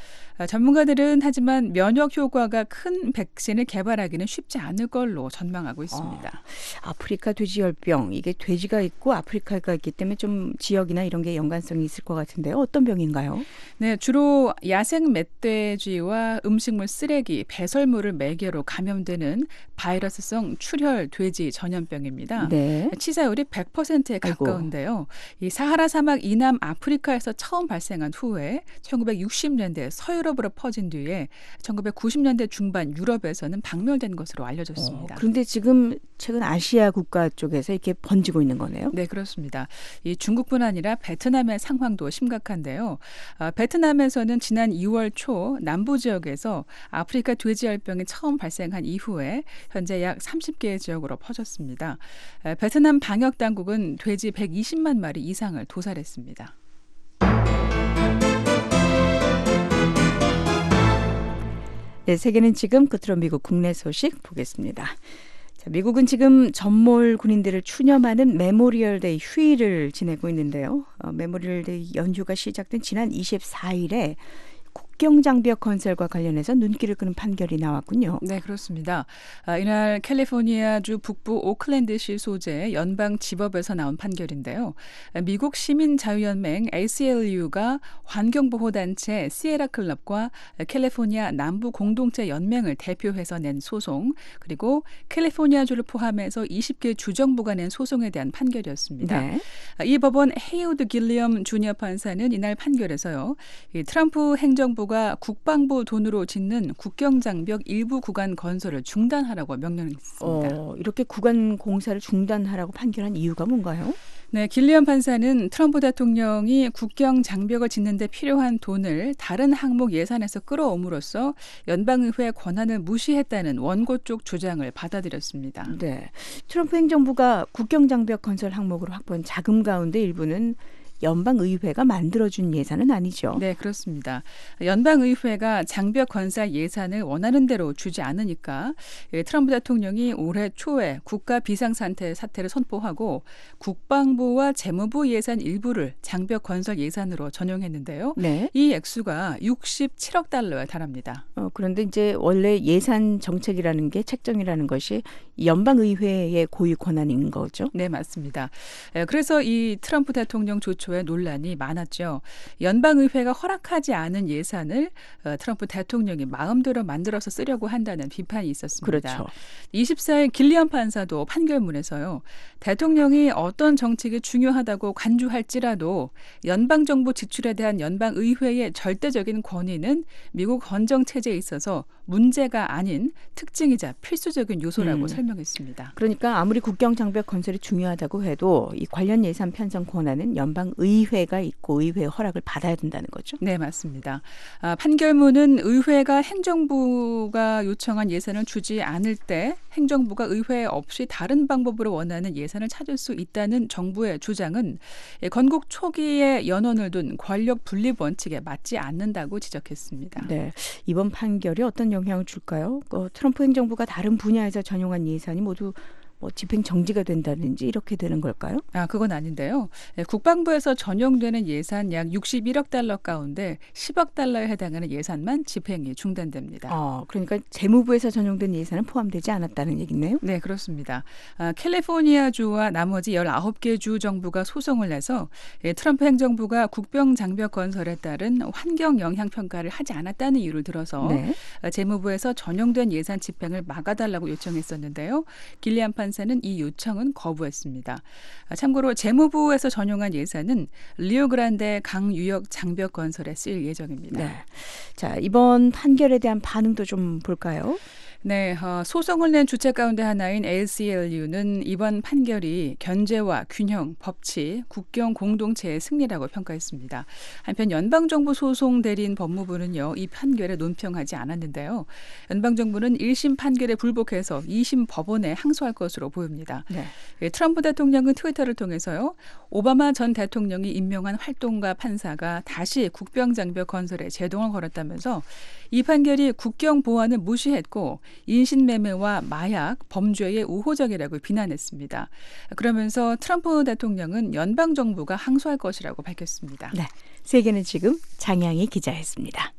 전문가들은 하지만 면역 효과가 큰 백신을 개발하기는 쉽지 않을 걸로 전망하고 있습니다. 어, 아프리카 돼지열병, 이게 돼지가 있고 아프리카가 있기 때문에 좀 지역이나 이런 게 연관성이 있을 것 같은데요. 어떤 병인가요? 네, 주로 야생 멧돼지와 음식물 쓰레기, 배설물을 매개로 감염되는 바이러스성 출혈 돼지 전염병입니다. 네. 치사율이 백 퍼센트에 가까운데요. 아이고. 이 사하라 사막 이남 아프리카에서 처음 발생한 후에 천구백육십 년대 서유럽으로 퍼진 뒤에 천구백구십 년대 중반 유럽에서는 박멸된 것으로 알려졌습니다. 어, 그런데 지금 최근 아시아 국가 쪽에서 이렇게 번지고 있는 거네요. 네, 그렇습니다. 이 중국뿐 아니라 베트남의 상황도 심각한데요. 아, 베트남에서는 지난 이월 초 남부 지역에서 아프리카 돼지열병이 처음 발생한 이후에 현재 약 삼십 개의 지역으로 퍼졌습니다. 아, 베트남 방역당국은 돼지 백이십만 마리 이상을 도살했습니다. 네, 세계는 지금 끝으로 미국 국내 소식 보겠습니다. 자, 미국은 지금 전몰 군인들을 추념하는 메모리얼 데이 휴일을 지내고 있는데요. 어, 메모리얼 데이 연휴가 시작된 지난 이십사 일에 국경장벽 건설과 관련해서 눈길을 끄는 판결이 나왔군요. 네, 그렇습니다. 아, 이날 캘리포니아주 북부 오클랜드시 소재 연방지법에서 나온 판결인데요. 미국 시민자유연맹 에이씨엘유가 환경보호단체 시에라클럽과 캘리포니아 남부공동체 연맹을 대표해서 낸 소송, 그리고 캘리포니아주를 포함해서 이십 개 주정부가 낸 소송에 대한 판결이었습니다. 네. 이 법원 헤이오드 길리엄 주니어 판사는 이날 판결에서요, 이 트럼프 행정부 가 국방부 돈으로 짓는 국경장벽 일부 구간 건설을 중단하라고 명령했습니다. 어, 이렇게 구간 공사를 중단하라고 판결한 이유가 뭔가요? 네, 길리엄 판사는 트럼프 대통령이 국경 장벽을 짓는 데 필요한 돈을 다른 항목 예산에서 끌어옴으로써 연방의회의 권한을 무시했다는 원고 쪽 주장을 받아들였습니다. 네, 트럼프 행정부가 국경 장벽 건설 항목으로 확보한 자금 가운데 일부는 연방의회가 만들어준 예산은 아니죠. 네, 그렇습니다. 연방의회가 장벽 건설 예산을 원하는 대로 주지 않으니까 트럼프 대통령이 올해 초에 국가 비상상태 사태를 선포하고 국방부와 재무부 예산 일부를 장벽 건설 예산으로 전용했는데요. 네. 이 액수가 육십칠억 달러에 달합니다. 어, 그런데 이제 원래 예산 정책이라는 게 책정이라는 것이 연방의회의 고유 권한인 거죠? 네, 맞습니다. 그래서 이 트럼프 대통령 조치 에 논란이 많았죠. 연방의회가 허락하지 않은 예산을 트럼프 대통령이 마음대로 만들어서 쓰려고 한다는 비판이 있었습니다. 그렇죠. 이십사 일 길리엄 판사도 판결문에서요, 대통령이 어떤 정책이 중요하다고 간주할지라도 연방정부 지출에 대한 연방의회의 절대적인 권위는 미국 헌정체제에 있어서 문제가 아닌 특징이자 필수적인 요소라고 음. 설명했습니다. 그러니까 아무리 국경장벽 건설이 중요하다고 해도 이 관련 예산 편성 권한은 연방의회가 있고 의회 허락을 받아야 된다는 거죠? 네, 맞습니다. 아, 판결문은 의회가 행정부가 요청한 예산을 주지 않을 때 행정부가 의회 없이 다른 방법으로 원하는 예산을 찾을 수 있다는 정부의 주장은 건국 초기에 연원을 둔 권력 분립 원칙에 맞지 않는다고 지적했습니다. 네, 이번 판결이 어떤 영향을 줄까요? 어, 트럼프 행정부가 다른 분야에서 전용한 예산이 모두 뭐 집행 정지가 된다든지 이렇게 되는 걸까요? 아, 그건 아닌데요. 국방부에서 전용되는 예산 약 육십일억 달러 가운데 십억 달러에 해당하는 예산만 집행이 중단됩니다. 어, 그러니까 재무부에서 전용된 예산은 포함되지 않았다는 얘기네요? 네, 그렇습니다. 아, 캘리포니아주와 나머지 열아홉 개 주 정부가 소송을 내서 예, 트럼프 행정부가 국병 장벽 건설에 따른 환경 영향 평가를 하지 않았다는 이유를 들어서 네. 아, 재무부에서 전용된 예산 집행을 막아달라고 요청했었는데요. 길리안 판사는 이 요청은 거부했습니다. 아, 참고로 재무부에서 전용한 예산은 리오그란데 강 유역 장벽 건설에 쓰일 예정입니다. 네. 자, 이번 판결에 대한 반응도 좀 볼까요? 네, 어, 소송을 낸 주체 가운데 하나인 에이씨엘유는 이번 판결이 견제와 균형, 법치, 국경 공동체의 승리라고 평가했습니다. 한편 연방정부 소송 대리인 법무부는요, 이 판결에 논평하지 않았는데요. 연방정부는 일 심 판결에 불복해서 이 심 법원에 항소할 것으로 보입니다. 네. 예, 트럼프 대통령은 트위터를 통해서요, 오바마 전 대통령이 임명한 활동가 판사가 다시 국병장벽 건설에 제동을 걸었다면서 이 판결이 국경 보안을 무시했고 인신매매와 마약, 범죄의 우호적이라고 비난했습니다. 그러면서 트럼프 대통령은 연방정부가 항소할 것이라고 밝혔습니다. 네, 세계는 지금 장양희 기자였습니다.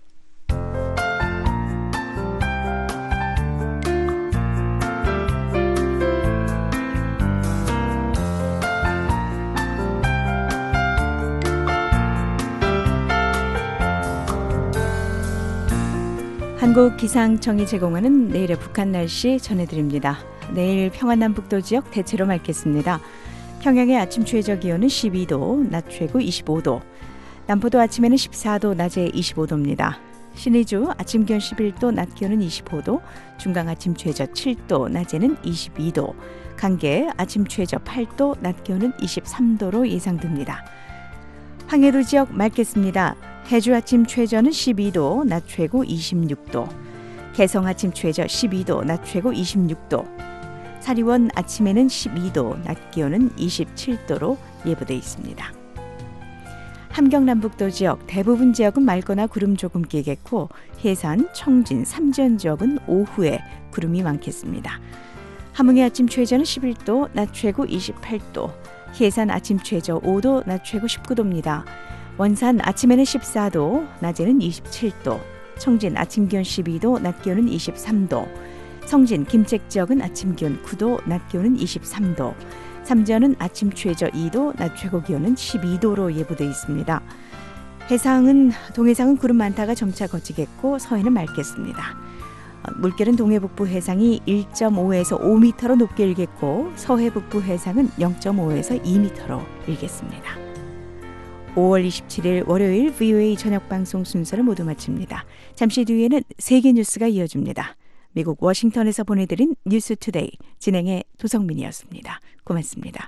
한국기상청이 제공하는 내일의 북한 날씨 전해드립니다. 내일 평안남북도 지역 대체로 맑겠습니다. 평양의 아침 최저 기온은 십이 도, 낮 최고 이십오 도. 남포도 아침에는 십사 도, 낮에 이십오 도입니다. 신의주 아침 기온 십일 도, 낮 기온은 이십오 도. 중강 아침 최저 칠 도, 낮에는 이십이 도. 강계 아침 최저 팔 도, 낮 기온은 이십삼 도로 예상됩니다. 황해도 지역 맑겠습니다. 해주 아침 최저는 십이 도, 낮 최고 이십육 도. 개성 아침 최저 십이 도, 낮 최고 이십육 도. 사리원 아침에는 십이 도, 낮 기온은 이십칠 도로 예보돼 있습니다. 함경 남북도 지역 대부분 지역은 맑거나 구름 조금 끼겠고 해산, 청진, 삼전 지역은 오후에 구름이 많겠습니다. 함흥의 아침 최저는 십일 도, 낮 최고 이십팔 도. 해산 아침 최저 오 도, 낮 최고 십구 도입니다. 원산 아침에는 십사 도, 낮에는 이십칠 도. 청진 아침 기온 십이 도, 낮 기온은 이십삼 도. 성진, 김책 지역은 아침 기온 구 도, 낮 기온은 이십삼 도. 삼전은 아침 최저 이 도, 낮 최고 기온은 십이 도로 예보돼 있습니다. 해상은 동해상은 구름 많다가 점차 거치겠고 서해는 맑겠습니다. 물결은 동해 북부 해상이 일 점 오에서 오 미터로 높게 일겠고 서해 북부 해상은 영 점 오에서 이 미터로 일겠습니다. 오월 이십칠일 월요일 브이오에이 저녁 방송 순서를 모두 마칩니다. 잠시 뒤에는 세계 뉴스가 이어집니다. 미국 워싱턴에서 보내드린 뉴스투데이 진행의 도성민이었습니다. 고맙습니다.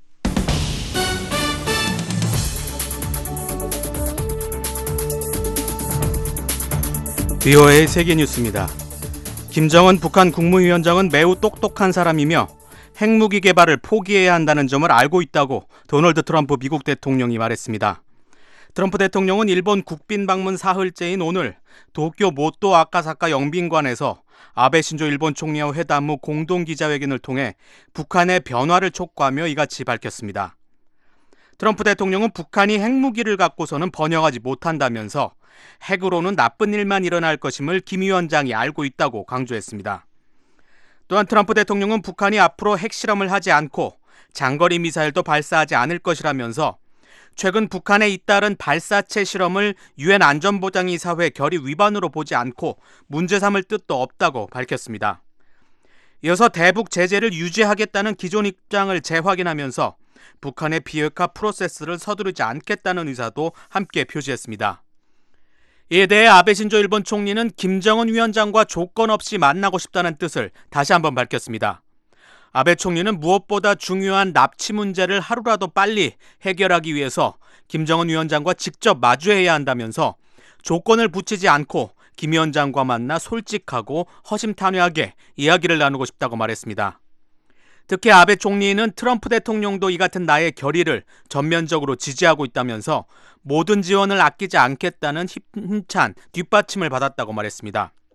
브이오에이 세계 뉴스입니다. 김정은 북한 국무위원장은 매우 똑똑한 사람이며 핵무기 개발을 포기해야 한다는 점을 알고 있다고 도널드 트럼프 미국 대통령이 말했습니다. 트럼프 대통령은 일본 국빈 방문 사흘째인 오늘 도쿄 모토 아카사카 영빈관에서 아베 신조 일본 총리와 회담 후 공동 기자회견을 통해 북한의 변화를 촉구하며 이같이 밝혔습니다. 트럼프 대통령은 북한이 핵무기를 갖고서는 번영하지 못한다면서 핵으로는 나쁜 일만 일어날 것임을 김 위원장이 알고 있다고 강조했습니다. 또한 트럼프 대통령은 북한이 앞으로 핵실험을 하지 않고 장거리 미사일도 발사하지 않을 것이라면서 최근 북한에 잇따른 발사체 실험을 유엔 안전보장이사회 결의 위반으로 보지 않고 문제 삼을 뜻도 없다고 밝혔습니다. 이어서 대북 제재를 유지하겠다는 기존 입장을 재확인하면서 북한의 비핵화 프로세스를 서두르지 않겠다는 의사도 함께 표시했습니다. 이에 대해 아베 신조 일본 총리는 김정은 위원장과 조건 없이 만나고 싶다는 뜻을 다시 한번 밝혔습니다. 아베 총리는 무엇보다 중요한 납치 문제를 하루라도 빨리 해결하기 위해서 김정은 위원장과 직접 마주해야 한다면서 조건을 붙이지 않고 김 위원장과 만나 솔직하고 허심탄회하게 이야기를 나누고 싶다고 말했습니다. 특히 아베 총리는 트럼프 대통령도 이 같은 나의 결의를 전면적으로 지지하고 있다면서 모든 지원을 아끼지 않겠다는 힘찬 뒷받침을 받았다고 말했습니다.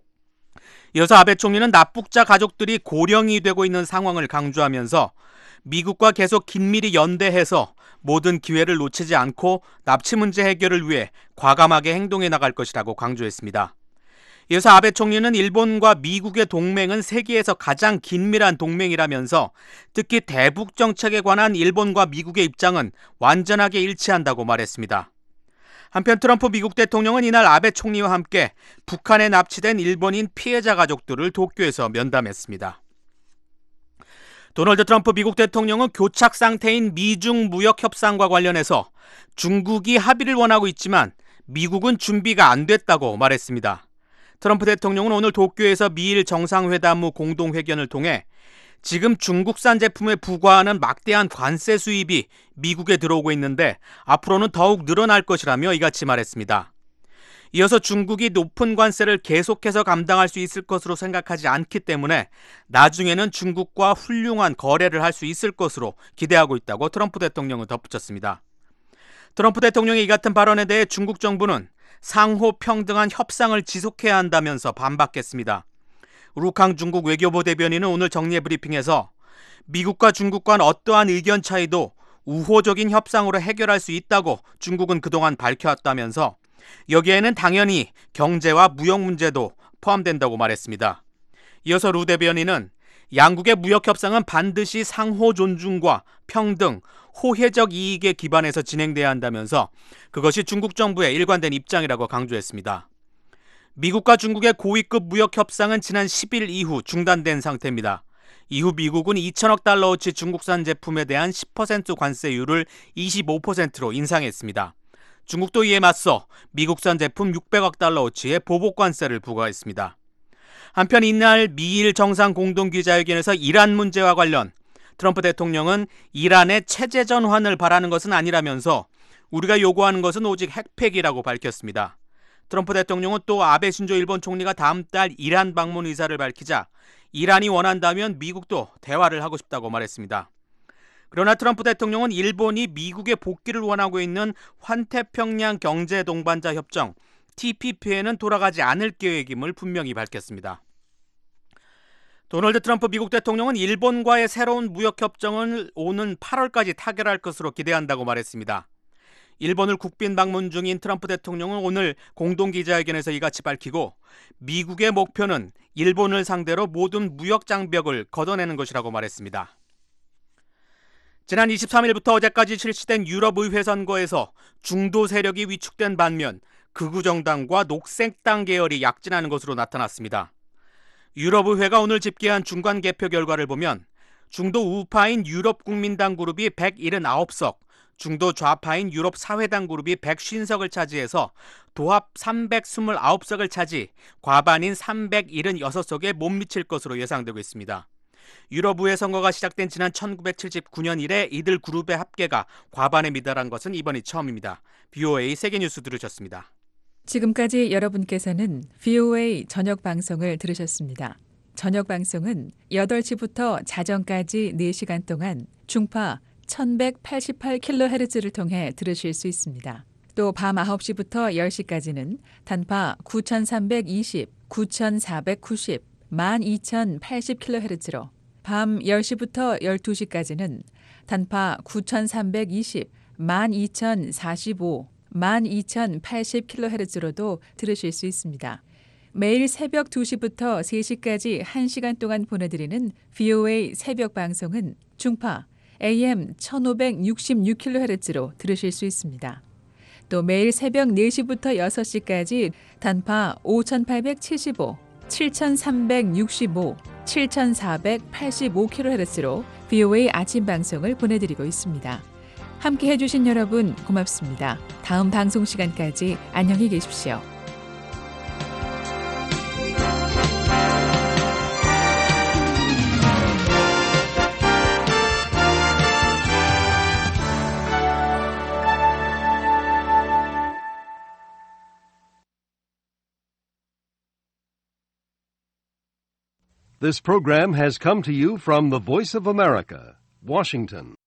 이어서 아베 총리는 납북자 가족들이 고령이 되고 있는 상황을 강조하면서 미국과 계속 긴밀히 연대해서 모든 기회를 놓치지 않고 납치 문제 해결을 위해 과감하게 행동해 나갈 것이라고 강조했습니다. 이어서 아베 총리는 일본과 미국의 동맹은 세계에서 가장 긴밀한 동맹이라면서 특히 대북 정책에 관한 일본과 미국의 입장은 완전하게 일치한다고 말했습니다. 한편 트럼프 미국 대통령은 이날 아베 총리와 함께 북한에 납치된 일본인 피해자 가족들을 도쿄에서 면담했습니다. 도널드 트럼프 미국 대통령은 교착 상태인 미중 무역 협상과 관련해서 중국이 합의를 원하고 있지만 미국은 준비가 안 됐다고 말했습니다. 트럼프 대통령은 오늘 도쿄에서 미일 정상회담 후 공동회견을 통해 지금 중국산 제품에 부과하는 막대한 관세 수입이 미국에 들어오고 있는데 앞으로는 더욱 늘어날 것이라며 이같이 말했습니다. 이어서 중국이 높은 관세를 계속해서 감당할 수 있을 것으로 생각하지 않기 때문에 나중에는 중국과 훌륭한 거래를 할 수 있을 것으로 기대하고 있다고 트럼프 대통령은 덧붙였습니다. 트럼프 대통령의 이 같은 발언에 대해 중국 정부는 상호 평등한 협상을 지속해야 한다면서 반박했습니다. 루캉 중국 외교부 대변인은 오늘 정례 브리핑에서 미국과 중국 간 어떠한 의견 차이도 우호적인 협상으로 해결할 수 있다고 중국은 그동안 밝혀왔다면서 여기에는 당연히 경제와 무역 문제도 포함된다고 말했습니다. 이어서 루 대변인은 양국의 무역 협상은 반드시 상호 존중과 평등, 호혜적 이익에 기반해서 진행돼야 한다면서 그것이 중국 정부의 일관된 입장이라고 강조했습니다. 미국과 중국의 고위급 무역 협상은 지난 십 일 이후 중단된 상태입니다. 이후 미국은 이천억 달러어치 중국산 제품에 대한 십 퍼센트 관세율을 이십오 퍼센트로 인상했습니다. 중국도 이에 맞서 미국산 제품 육백억 달러어치의 보복 관세를 부과했습니다. 한편 이날 미일 정상 공동기자회견에서 이란 문제와 관련 트럼프 대통령은 이란의 체제 전환을 바라는 것은 아니라면서 우리가 요구하는 것은 오직 핵폐기라고 밝혔습니다. 트럼프 대통령은 또 아베 신조 일본 총리가 다음 달 이란 방문 의사를 밝히자 이란이 원한다면 미국도 대화를 하고 싶다고 말했습니다. 그러나 트럼프 대통령은 일본이 미국의 복귀를 원하고 있는 환태평양 경제동반자 협정 티피피에는 돌아가지 않을 계획임을 분명히 밝혔습니다. 도널드 트럼프 미국 대통령은 일본과의 새로운 무역협정을 오는 팔월까지 타결할 것으로 기대한다고 말했습니다. 일본을 국빈 방문 중인 트럼프 대통령은 오늘 공동기자회견에서 이같이 밝히고 미국의 목표는 일본을 상대로 모든 무역 장벽을 걷어내는 것이라고 말했습니다. 지난 이십삼 일부터 어제까지 실시된 유럽의회 선거에서 중도 세력이 위축된 반면 극우 정당과 녹색당 계열이 약진하는 것으로 나타났습니다. 유럽의회가 오늘 집계한 중간 개표 결과를 보면 중도 우파인 유럽국민당 그룹이 백칠십구 석, 중도 좌파인 유럽 사회당 그룹이 백오십 석을 차지해서 도합 삼백이십구 석을 차지 과반인 삼백칠십육 석에 못 미칠 것으로 예상되고 있습니다. 유럽의회 선거가 시작된 지난 천구백칠십구 년 이래 이들 그룹의 합계가 과반에 미달한 것은 이번이 처음입니다. 브이오에이 세계뉴스 들으셨습니다. 지금까지 여러분께서는 브이오에이 저녁 방송을 들으셨습니다. 저녁 방송은 여덟 시부터 자정까지 네 시간 동안 중파 천백팔십팔 킬로헤르츠를 통해 들으실 수 있습니다. 또 밤 아홉 시부터 열 시까지는 단파 구천삼백이십, 구천사백구십, 만 이천팔십 킬로헤르츠로 밤 열 시부터 열두 시까지는 단파 구천삼백이십, 만 이천사십오, 만 이천팔십 킬로헤르츠로도 들으실 수 있습니다. 매일 새벽 두 시부터 세 시까지 한 시간 동안 보내드리는 브이오에이 새벽 방송은 중파 에이엠 천오백육십육 킬로헤르츠로 들으실 수 있습니다. 또 매일 새벽 네 시부터 여섯 시까지 단파 오천팔백칠십오, 칠천삼백육십오, 칠천사백팔십오 킬로헤르츠로 브이오에이 아침 방송을 보내드리고 있습니다. 함께 해주신 여러분 고맙습니다. 다음 방송 시간까지 안녕히 계십시오. This program has come to you from the Voice of America, Washington.